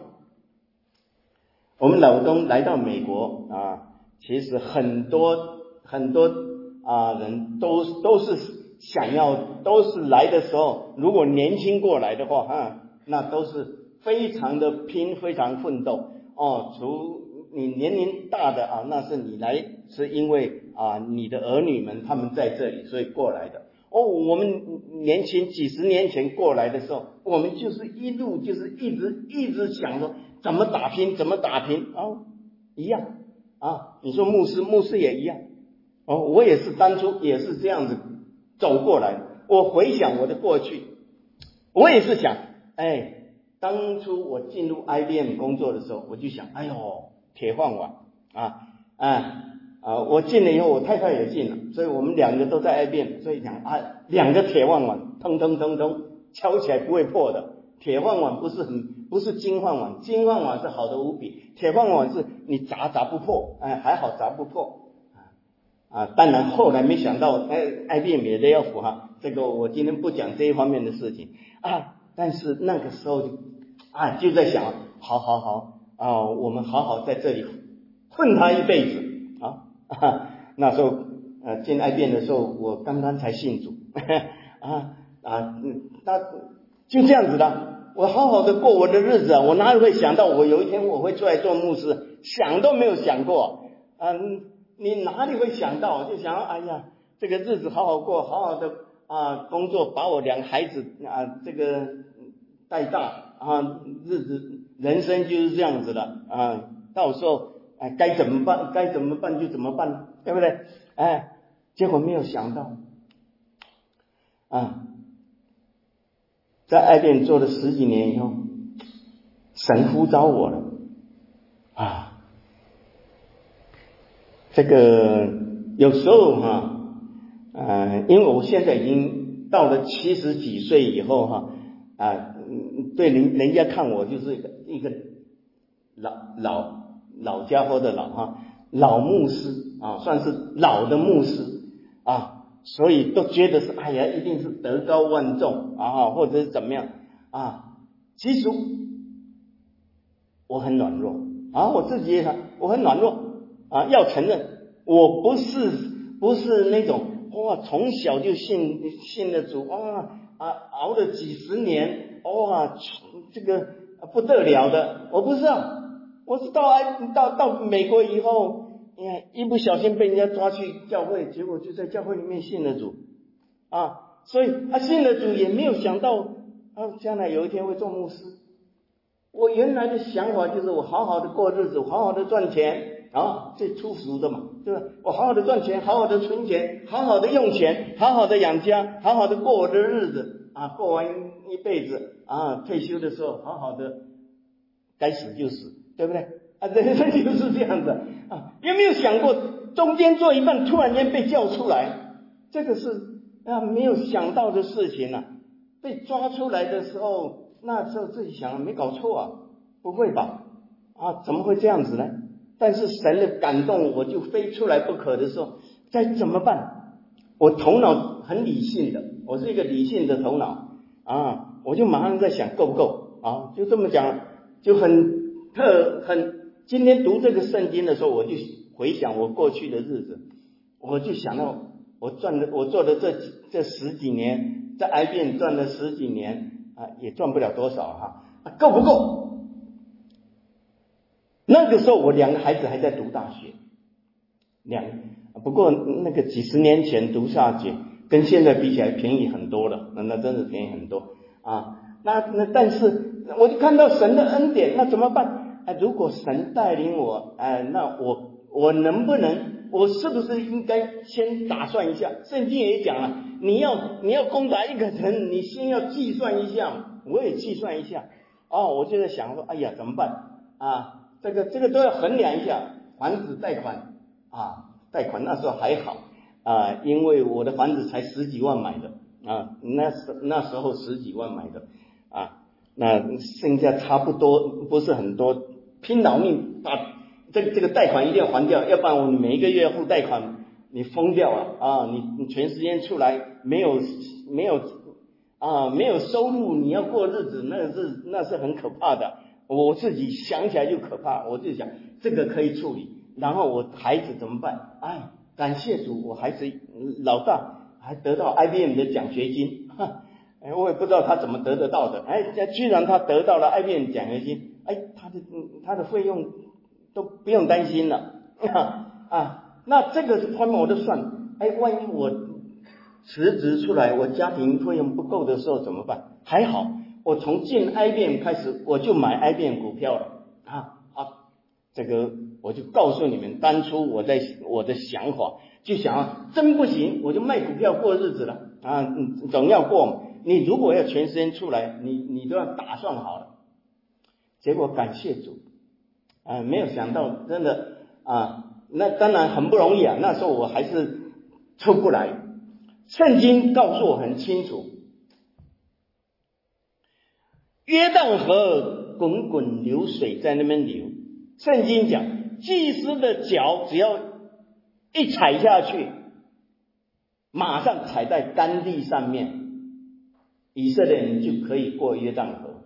中来到美国其实很多人都是想要，都是来的时候，如果年轻过来的话那都是非常的拼，非常奋斗除你年龄大的那是你来是因为你的儿女们他们在这里所以过来的我们年轻几十年前过来的时候，我们就是一路就是一直想说怎么打拼一样你说牧师也一样我也是当初也是这样子走过来。我回想我的过去，我也是想当初我进入 IBM 工作的时候，我就想铁饭碗我进了以后，我太太也进了，所以我们两个都在 IBM， 所以讲两个铁饭碗通敲起来不会破的。铁饭碗不是金饭碗，金饭碗是好的无比，铁饭碗是你砸不破还好砸不破当然后来没想到IBM 也得要服这个我今天不讲这一方面的事情但是那个时候就在想好我们好好在这里混他一辈子那时候进 IBM 的时候，我刚刚才信主那就这样子的，我好好的过我的日子我哪里会想到我有一天我会出来做牧师，想都没有想过你哪里会想到？就想这个日子好好过，好好的工作，把我两个孩子这个带大日子人生就是这样子的到时候该怎么办就怎么办，对不对？结果没有想到在IBM做了10几年以后，神呼召我了这个有时候因为我现在已经到了70几岁以后对人家看我就是一个老家伙的老牧师算是老的牧师所以都觉得是一定是德高望重或者是怎么样其实我很软弱我自己也我很软弱要承认我不是那种哇，从小就信了主，哇熬了几十年，哇，这个不得了的。我不知道，我是到美国以后，一不小心被人家抓去教会，结果就在教会里面信了主所以他信了主也没有想到将来有一天会做牧师。我原来的想法就是我好好的过日子，我好好的赚钱最粗俗的嘛，对吧？我好好的赚钱，好好的存钱，好好的用钱，好好的养家，好好的过我的日子过完一辈子退休的时候好好的该死就死，对不对人生就是这样子有没有想过中间做一半突然间被叫出来，这个是没有想到的事情被抓出来的时候，那时候自己想没搞错不会吧怎么会这样子呢？但是神的感动我就非出来不可的时候，该怎么办？我头脑很理性的，我是一个理性的头脑我就马上在想够不够就这么讲，就很今天读这个圣经的时候，我就回想我过去的日子，我就想到我做的这十几年，在 IBM 赚了十几年也赚不了多少够不够？那个时候我2个孩子还在读大学，不过那个几十年前读大学跟现在比起来便宜很多了，那真的便宜很多那但是我就看到神的恩典，那怎么办如果神带领我那我能不能，我是不是应该先打算一下？圣经也讲了，你要攻打一个人，你先要计算一下，我也计算一下我就在想说，哎呀怎么办这个都要衡量一下。房子贷款贷款那时候还好因为我的房子才10几万买的那时候10几万买的那剩下差不多不是很多，拼老命把这个贷款一定要还掉，要不然我每一个月要付贷款，你疯掉你全时间出来没有收入，你要过日子，那是很可怕的。我自己想起来就可怕，我就想这个可以处理。然后我孩子怎么办？感谢主，我孩子老大还得到 IBM 的奖学金我也不知道他怎么得得到的居然他得到了 IBM 奖学金他的费用都不用担心了那这个方面我都算万一我辞职出来，我家庭费用不够的时候怎么办？还好我从进 IBM 开始我就买 IBM 股票了这个我就告诉你们，当初我的想法就想真不行我就卖股票过日子了总要过嘛。你如果要全时间出来，你都要打算好了。结果感谢主没有想到真的那当然很不容易那时候我还是出不来。圣经告诉我很清楚，约旦河滚滚流水在那边流。圣经讲祭司的脚只要一踩下去，马上踩在干地上面，以色列人就可以过约旦河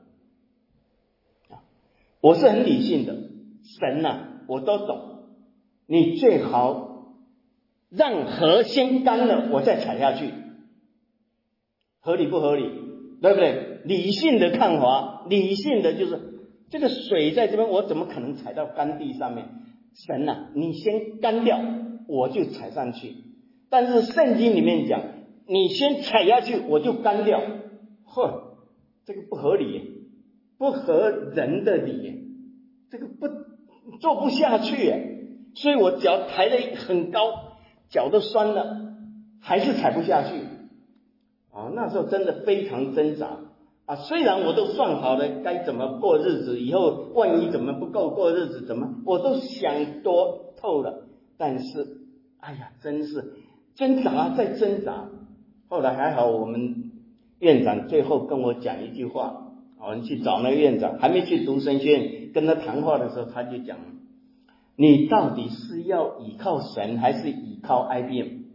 我是很理性的，神我都懂，你最好让河先干了我再踩下去，合理不合理？对不对？理性的看法，理性的就是这个水在这边，我怎么可能踩到干地上面？神你先干掉我就踩上去。但是圣经里面讲你先踩下去我就干掉，这个不合理，不合人的理，这个做不下去所以我脚抬得很高，脚都酸了，还是踩不下去那时候真的非常挣扎虽然我都算好了该怎么过日子，以后万一怎么不够过日子怎么，我都想多透了，但是真是挣扎再挣扎。后来还好我们院长最后跟我讲一句话，我们去找那个院长，还没去读神学院，跟他谈话的时候他就讲，你到底是要倚靠神还是倚靠 IBM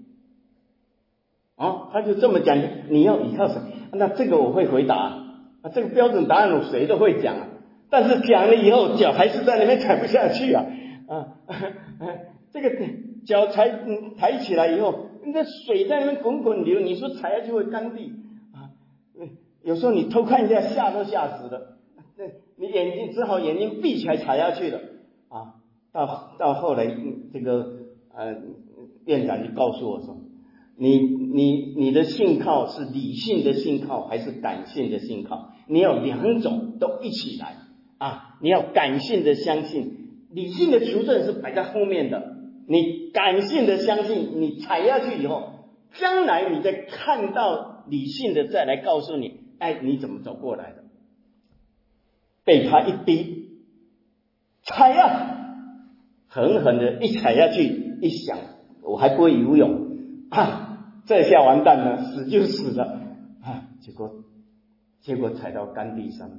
他就这么讲，你要倚靠神。那这个我会回答这个标准答案我谁都会讲但是讲了以后脚还是在那边踩不下去这个脚抬起来以后那水在那边滚滚流，你说踩下去会干地啊？有时候你偷看一下，吓都吓死了。你眼睛只好眼睛闭起来踩下去了啊！到后来这个院长就告诉我说，你的信靠是理性的信靠还是感性的信靠？你要两种都一起来啊！你要感性的相信，理性的求证是摆在后面的。你感性的相信，你踩下去以后，将来你再看到理性的再来告诉你，你怎么走过来的？被他一逼，踩啊，狠狠的一踩下去，一想我还不会游泳啊，这下完蛋了，死就死了啊！结果踩到干地上面，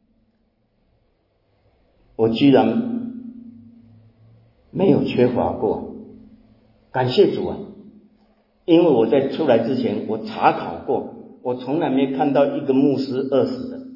我居然没有缺乏过，感谢主啊！因为我在出来之前，我查考过，我从来没看到一个牧师饿死的。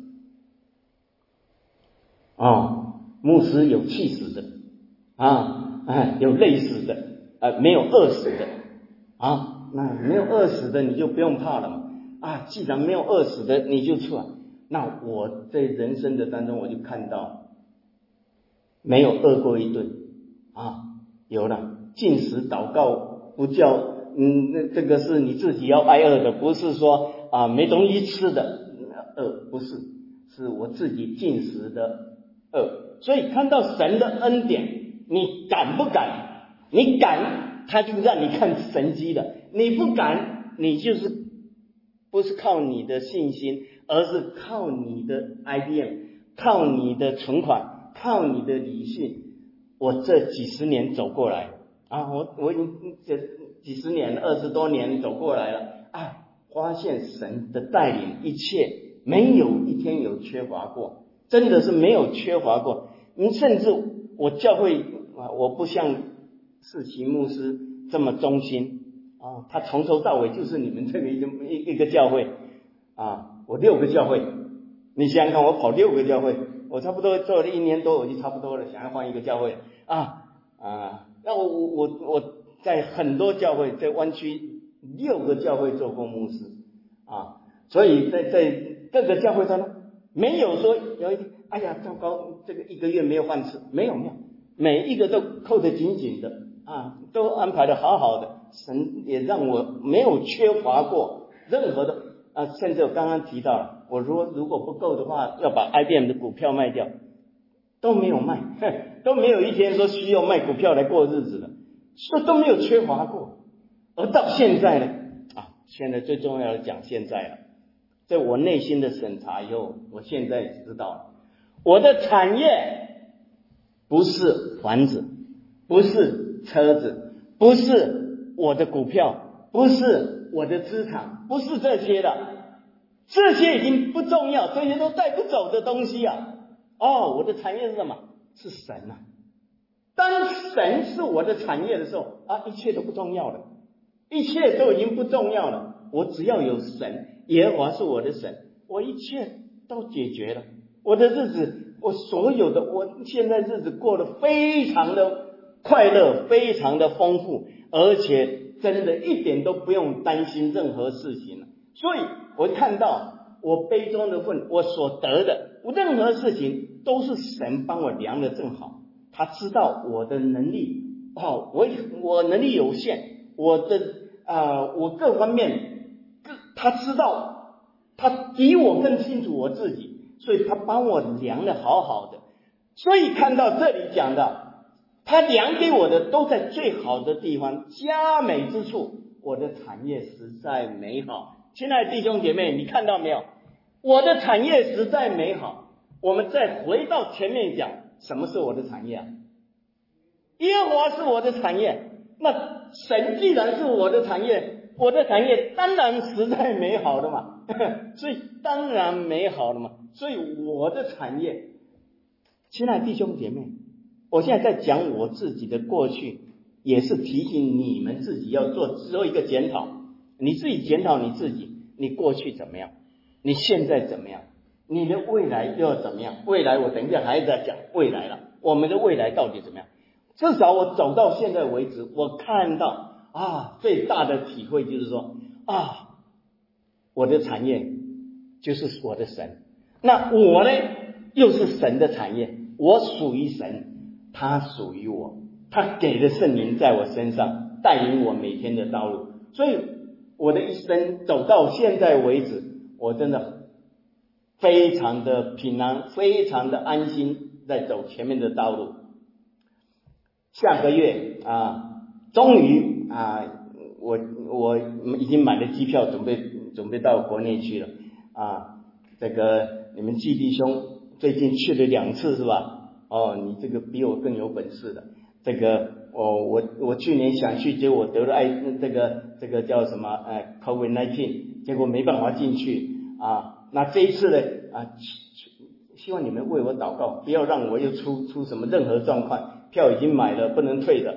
牧师有气死的有累死的没有饿死的那没有饿死的你就不用怕了嘛既然没有饿死的你就出来。那我在人生的当中我就看到没有饿过一顿有了禁食祷告不叫这个是你自己要挨饿的，不是说没东西吃的不是，是我自己禁食的所以看到神的恩典，你敢不敢？你敢，他就让你看神迹的；你不敢，你就是不是靠你的信心，而是靠你的 IBM， 靠你的存款，靠你的理性。我这几十年走过来我已经这几十年20多年走过来了发现神的带领，一切没有一天有缺乏过。真的是没有缺乏过，甚至我教会我不像世奇牧师这么忠心他从头到尾就是你们这个一个教会我6个教会，你想想看，我跑6个教会，我差不多做了1年多，我就差不多了，想要换一个教会那我在很多教会，在湾区6个教会做过牧师所以在各个教会上呢。没有说有一天糟糕，这个1个月没有饭吃，没有，每一个都扣得紧紧的都安排得好好的，神也让我没有缺乏过任何的甚至我刚刚提到了，我说如果不够的话，要把 IBM 的股票卖掉，都没有卖都没有一天说需要卖股票来过日子了，说都没有缺乏过。而到现在呢现在最重要的讲现在了，在我内心的审查以后，我现在知道了，我的产业不是房子，不是车子，不是我的股票，不是我的资产，不是这些的，这些已经不重要，这些都带不走的东西我的产业是什么？是神当神是我的产业的时候一切都不重要了，一切都已经不重要了。我只要有神，耶和华是我的神，我一切都解决了。我的日子，我所有的，我现在日子过得非常的快乐，非常的丰富，而且真的一点都不用担心任何事情了。所以我看到我杯中的份，我所得的任何事情都是神帮我量的正好。他知道我的能力我能力有限，我各方面他知道，他比我更清楚我自己，所以他帮我量的好好的。所以看到这里讲的，他量给我的都在最好的地方，佳美之处，我的产业实在美好。亲爱的弟兄姐妹，你看到没有？我的产业实在美好。我们再回到前面讲，什么是我的产业耶和华是我的产业，那神既然是我的产业，我的产业当然实在美好的嘛所以当然美好了嘛。所以我的产业，亲爱的弟兄姐妹，我现在在讲我自己的过去，也是提醒你们自己要做一个检讨。你自己检讨你自己，你过去怎么样，你现在怎么样，你的未来又要怎么样？未来我等一下还在讲未来了，我们的未来到底怎么样？至少我走到现在为止，我看到最大的体会就是说我的产业就是我的神，那我呢又是神的产业，我属于神，他属于我，他给了圣灵在我身上带领我每天的道路，所以我的一生走到现在为止，我真的非常的平安，非常的安心在走前面的道路。下个月终于我已经买了机票，准备到国内去了这个你们季弟兄最近去了2次是吧？你这个比我更有本事的。这个我去年想去，结果得了这个叫什么COVID-19， 结果没办法进去那这一次呢希望你们为我祷告，不要让我又出什么任何状况，票已经买了不能退的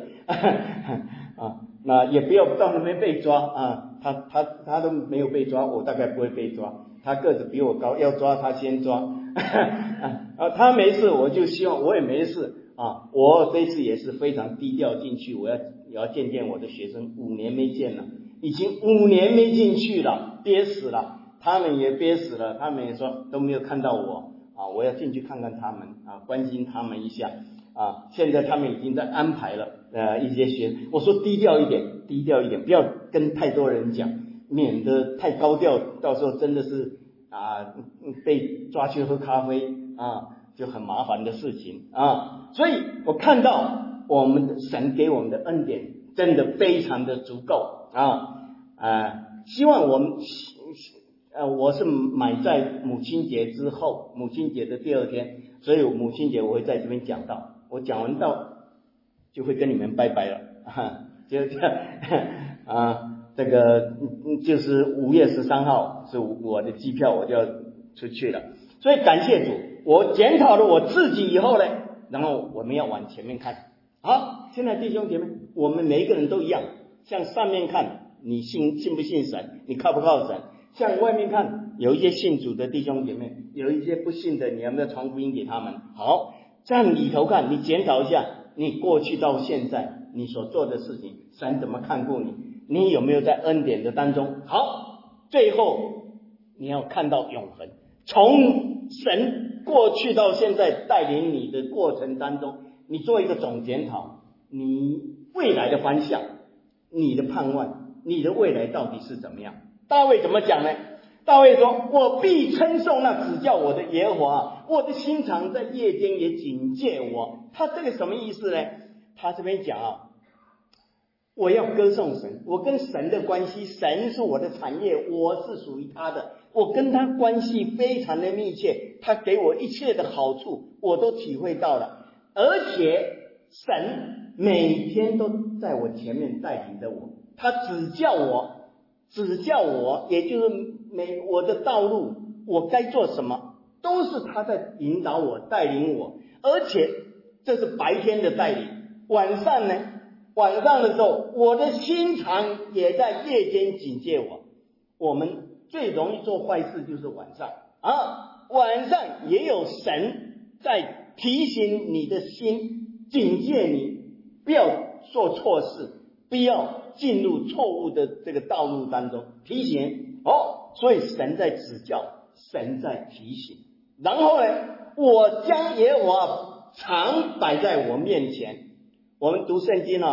那也不要到那边被抓他都没有被抓，我大概不会被抓，他个子比我高，要抓他先抓他没事，我就希望我也没事我这次也是非常低调进去，我要见见我的学生，5年没见了，已经5年没进去了，憋死了，他们也憋死了，他们也说都没有看到我要进去看看他们关心他们一下现在他们已经在安排了一些学生，我说低调一点，不要跟太多人讲，免得太高调，到时候真的是被抓去喝咖啡就很麻烦的事情所以我看到我们的神给我们的恩典真的非常的足够希望我是买在母亲节之后，母亲节的第2天，所以母亲节我会在这边讲道，我讲完道就会跟你们拜拜了就这样这个就是5月13号是我的机票，我就要出去了，所以感谢主，我检讨了我自己以后呢，然后我们要往前面看。好，现在弟兄姐妹，我们每一个人都一样，向上面看，你信不信神，你靠不靠神，向外面看，有一些信主的弟兄姐妹，有一些不信的，你要不要传福音给他们？好，向里头看，你检讨一下你过去到现在你所做的事情，神怎么看顾你，你有没有在恩典的当中？好，最后你要看到永恒，从神过去到现在带领你的过程当中，你做一个总检讨，你未来的方向，你的盼望，你的未来到底是怎么样？大卫怎么讲呢？大卫说，我必称颂那指教我的耶和华，我的心肠在夜间也警戒我。他这个什么意思呢？他这边讲我要歌颂神，我跟神的关系，神是我的产业，我是属于他的，我跟他关系非常的密切，他给我一切的好处我都体会到了，而且神每天都在我前面带领着我，他指教我，也就是我的道路，我该做什么，都是他在引导我带领我，而且这是白天的带领，晚上的时候，我的心肠也在夜间警戒我。我们最容易做坏事就是晚上晚上也有神在提醒你的心，警戒你不要做错事，不要进入错误的这个道路当中，提醒所以神在指教，神在提醒。然后呢，我将耶和华常摆在我面前。我们读圣经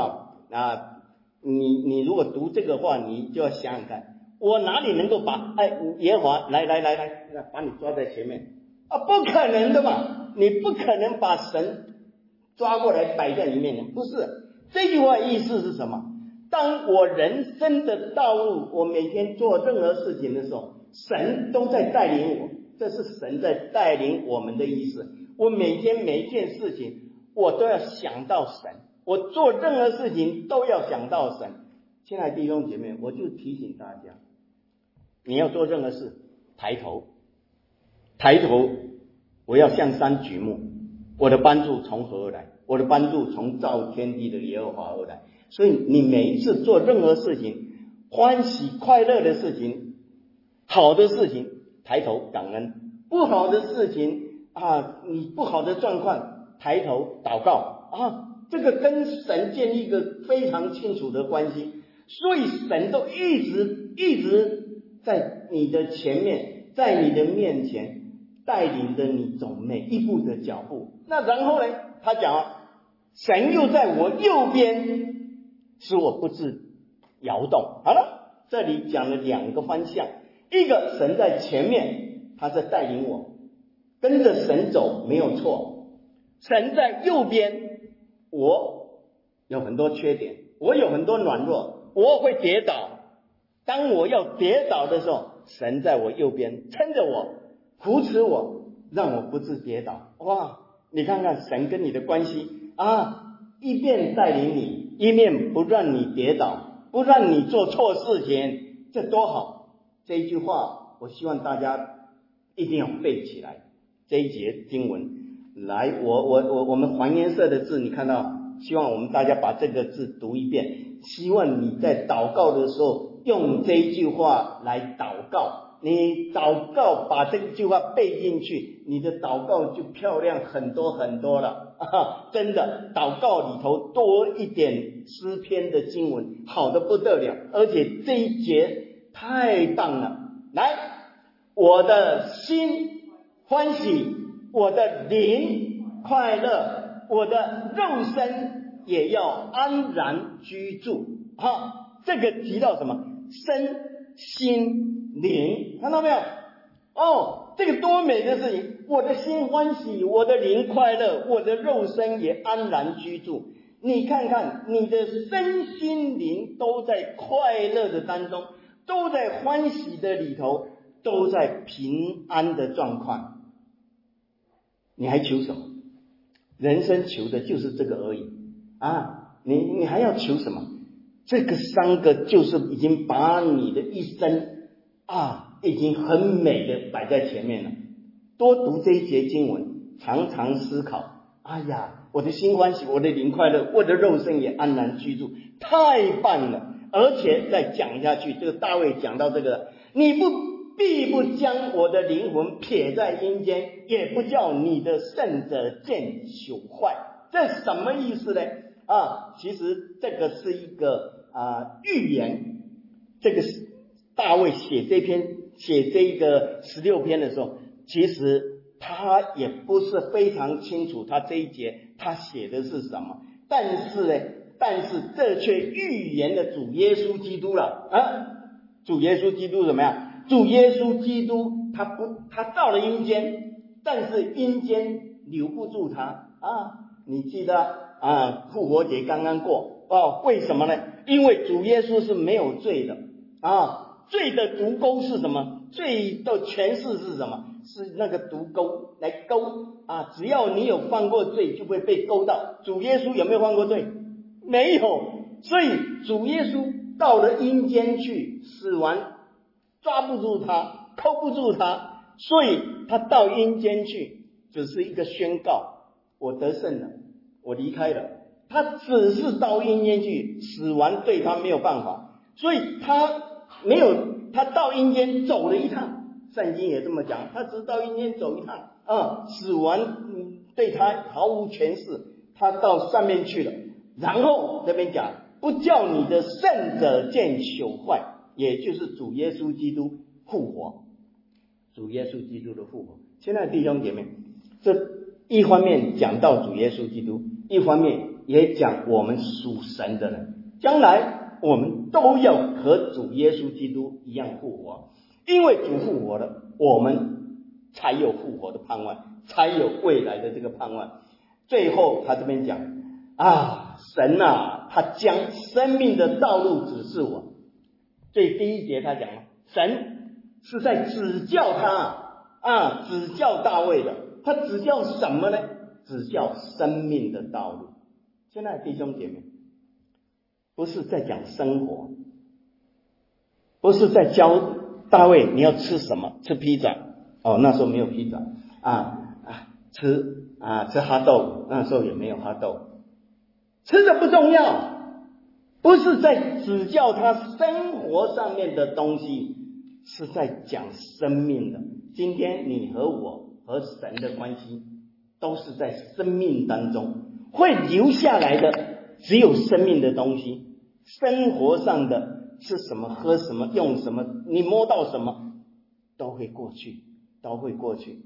你如果读这个话，你就要想想看，我哪里能够把耶和华来把你抓在前面不可能的嘛，你不可能把神抓过来摆在你面前，不是。这句话意思是什么？当我人生的道路，我每天做任何事情的时候，神都在带领我，这是神在带领我们的意思。我每天每一件事情我都要想到神，我做任何事情都要想到神。亲爱的弟兄姐妹，我就提醒大家，你要做任何事，抬头，我要向山举目，我的帮助从何而来？我的帮助从造天地的耶和华而来。所以你每一次做任何事情，欢喜快乐的事情，好的事情，抬头感恩；不好的事情你不好的状况，抬头祷告这个跟神建立一个非常清楚的关系。 所以神都一直在你的前面，在你的面前带领着你走每一步的脚步。那然后呢，他讲神又在我右边，使我不致摇动。好了，这里讲了两个方向，一个神在前面，他在带领我，跟着神走没有错。神在右边，我有很多缺点，我有很多软弱，我会跌倒。当我要跌倒的时候，神在我右边撑着我，扶持我，让我不致跌倒。哇，你看看神跟你的关系一面带领你，一面不让你跌倒，不让你做错事情，这多好。这一句话我希望大家一定要背起来。这一节经文来，我们黄颜色的字你看到，希望我们大家把这个字读一遍，希望你在祷告的时候用这一句话来祷告。你祷告把这句话背进去，你的祷告就漂亮很多很多了真的，祷告里头多一点诗篇的经文，好的不得了。而且这一节太棒了。来，我的心欢喜，我的灵快乐，我的肉身也要安然居住。这个提到什么？身心灵，看到没有？这个多美的事情！我的心欢喜，我的灵快乐，我的肉身也安然居住。你看看，你的身心灵都在快乐的当中，都在欢喜的里头，都在平安的状况。你还求什么？人生求的就是这个而已你还要求什么？这个三个就是已经把你的一生已经很美的摆在前面了。多读这一节经文，常常思考，我的心欢喜，我的灵快乐，我的肉身也安然居住，太棒了。而且再讲下去，这个大卫讲到这个，你必不将我的灵魂撇在阴间，也不叫你的圣者见朽坏。这什么意思呢？其实这个是一个预言。这个大卫写这一个16篇的时候，其实他也不是非常清楚他这一节他写的是什么，但是这却预言了主耶稣基督了主耶稣基督怎么样？主耶稣基督他到了阴间，但是阴间留不住他你记得复活节刚刚过为什么呢？因为主耶稣是没有罪的罪的毒钩是什么？罪的权势是什么？是那个毒钩来勾只要你有犯过罪，就会被勾到。主耶稣有没有犯过罪？没有。所以主耶稣到了阴间去，死亡抓不住他，扣不住他，所以他到阴间去只是一个宣告，我得胜了，我离开了。他只是到阴间去，死亡对他没有办法，所以他到阴间走了一趟，圣经也这么讲，他只是到阴间走一趟死亡对他毫无权势，他到上面去了。然后这边讲，不叫你的圣者见朽坏，也就是主耶稣基督复活，主耶稣基督的复活。亲爱的弟兄姐妹，这一方面讲到主耶稣基督，一方面也讲我们属神的人，将来我们都要和主耶稣基督一样复活。因为主复活了，我们才有复活的盼望，才有未来的这个盼望。最后他这边讲神他将生命的道路指示我。最第一节他讲神是在指教他指教大卫的。他指教什么呢？指教生命的道路。现在弟兄姐妹，不是在讲生活，不是在教大卫你要吃什么，吃披萨那时候没有披萨吃哈豆，那时候也没有哈豆，吃的不重要，不是在指教他生活上面的东西，是在讲生命的。今天你和我和神的关系都是在生命当中，会留下来的只有生命的东西， 生活上的吃什么、喝什么、用什么，你摸到什么都会过去，都会过去。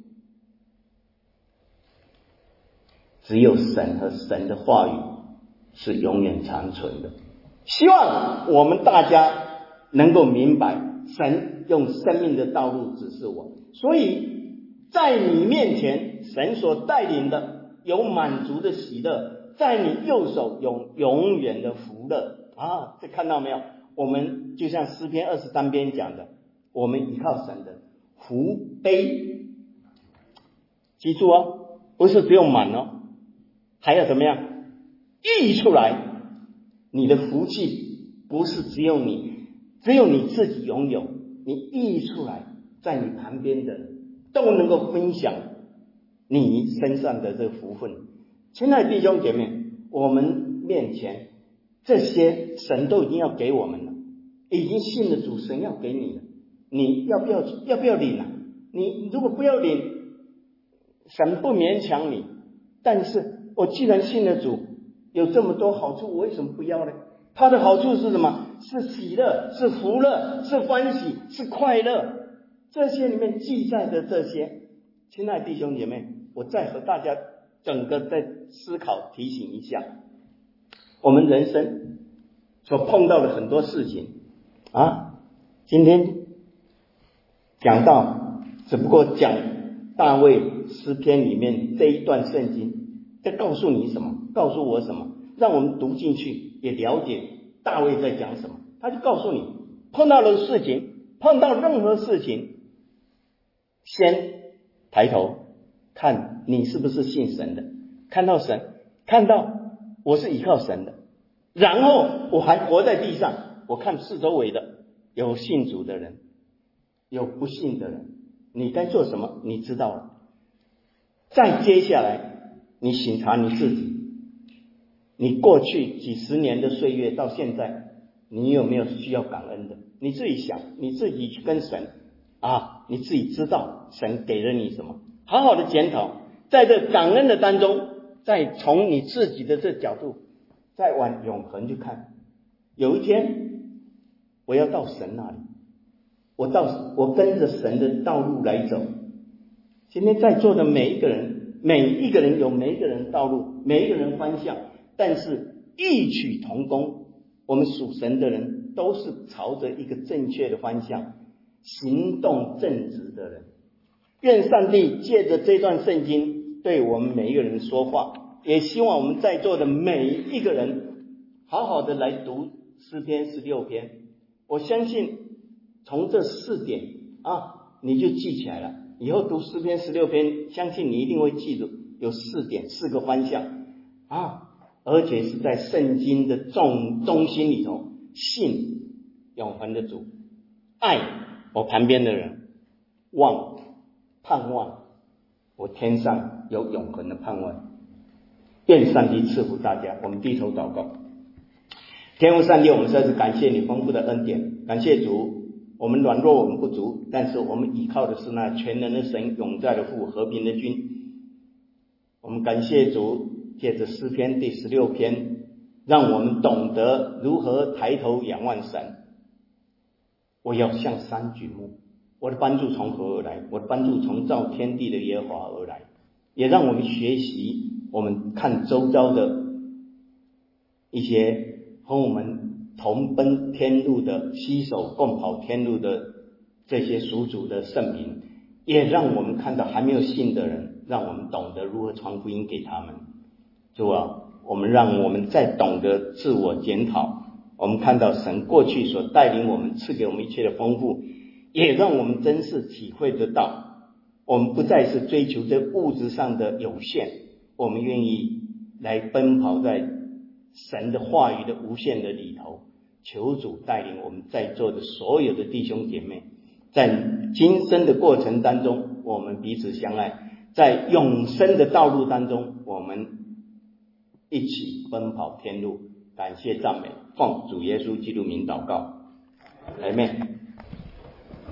只有神和神的话语是永远长存的。希望我们大家能够明白，神用生命的道路指示我，所以在你面前，神所带领的有满足的喜乐，在你右手有永远的福乐啊！这看到没有？我们就像诗篇23篇讲的，我们依靠神的福杯，记住哦，不是只有满哦，还要怎么样溢出来？你的福气不是只有你自己拥有，你溢出来，在你旁边的人都能够分享你身上的这个福分。亲爱的弟兄姐妹，我们面前这些神都已经要给我们了，已经信了主，神要给你了，你要不要领啊？你如果不要领，神不勉强你，但是我既然信了主，有这么多好处，我为什么不要呢？它的好处是什么？是喜乐，是福乐，是欢喜，是快乐。这些里面记载的这些，亲爱的弟兄姐妹，我再和大家整个再思考提醒一下，我们人生所碰到的很多事情啊，今天讲到只不过讲大卫诗篇里面这一段圣经，在告诉你什么？告诉我什么？让我们读进去也了解大卫在讲什么。他就告诉你，碰到了事情，碰到任何事情，先抬头看你是不是信神的，看到神，看到我是依靠神的，然后我还活在地上，我看四周围的有信主的人，有不信的人，你该做什么？你知道了。再接下来，你省察你自己，你过去几十年的岁月到现在，你有没有需要感恩的？你自己想，你自己去跟神啊，你自己知道神给了你什么，好好的检讨，在这感恩的当中，再从你自己的这角度，再往永恒去看。有一天，我要到神那里，我跟着神的道路来走。今天在座的每一个人有每一个人道路，每一个人方向，但是异曲同工，我们属神的人都是朝着一个正确的方向行动正直的人。愿上帝借着这段圣经对我们每一个人说话，也希望我们在座的每一个人好好的来读诗篇16篇。我相信从这4点啊，你就记起来了，以后读诗篇16篇，相信你一定会记住有4点，4个方向啊，而且是在圣经的中心里头，信永恒的主，爱我旁边的人，盼望我天上有永恒的盼望。愿上帝赐福大家。我们低头祷告。天父上帝，我们再次感谢你丰富的恩典，感谢主，我们软弱，我们不足，但是我们依靠的是那全能的神，永在的父，和平的君。我们感谢主，借着诗篇第16篇，让我们懂得如何抬头仰望神。我要向山举目，我的帮助从何而来？我的帮助从造天地的耶和华而来。也让我们学习，我们看周遭的一些和我们同奔天路的，携手共跑天路的这些属主的圣民，也让我们看到还没有信的人，让我们懂得如何传福音给他们。主啊，让我们再懂得自我检讨，我们看到神过去所带领我们，赐给我们一切的丰富，也让我们真是体会得到，我们不再是追求这物质上的有限，我们愿意来奔跑在神的话语的无限的里头。求主带领我们在座的所有的弟兄姐妹，在今生的过程当中，我们彼此相爱，在永生的道路当中，我们一起奔跑天路。感谢赞美，奉主耶稣基督名祷告，阿们。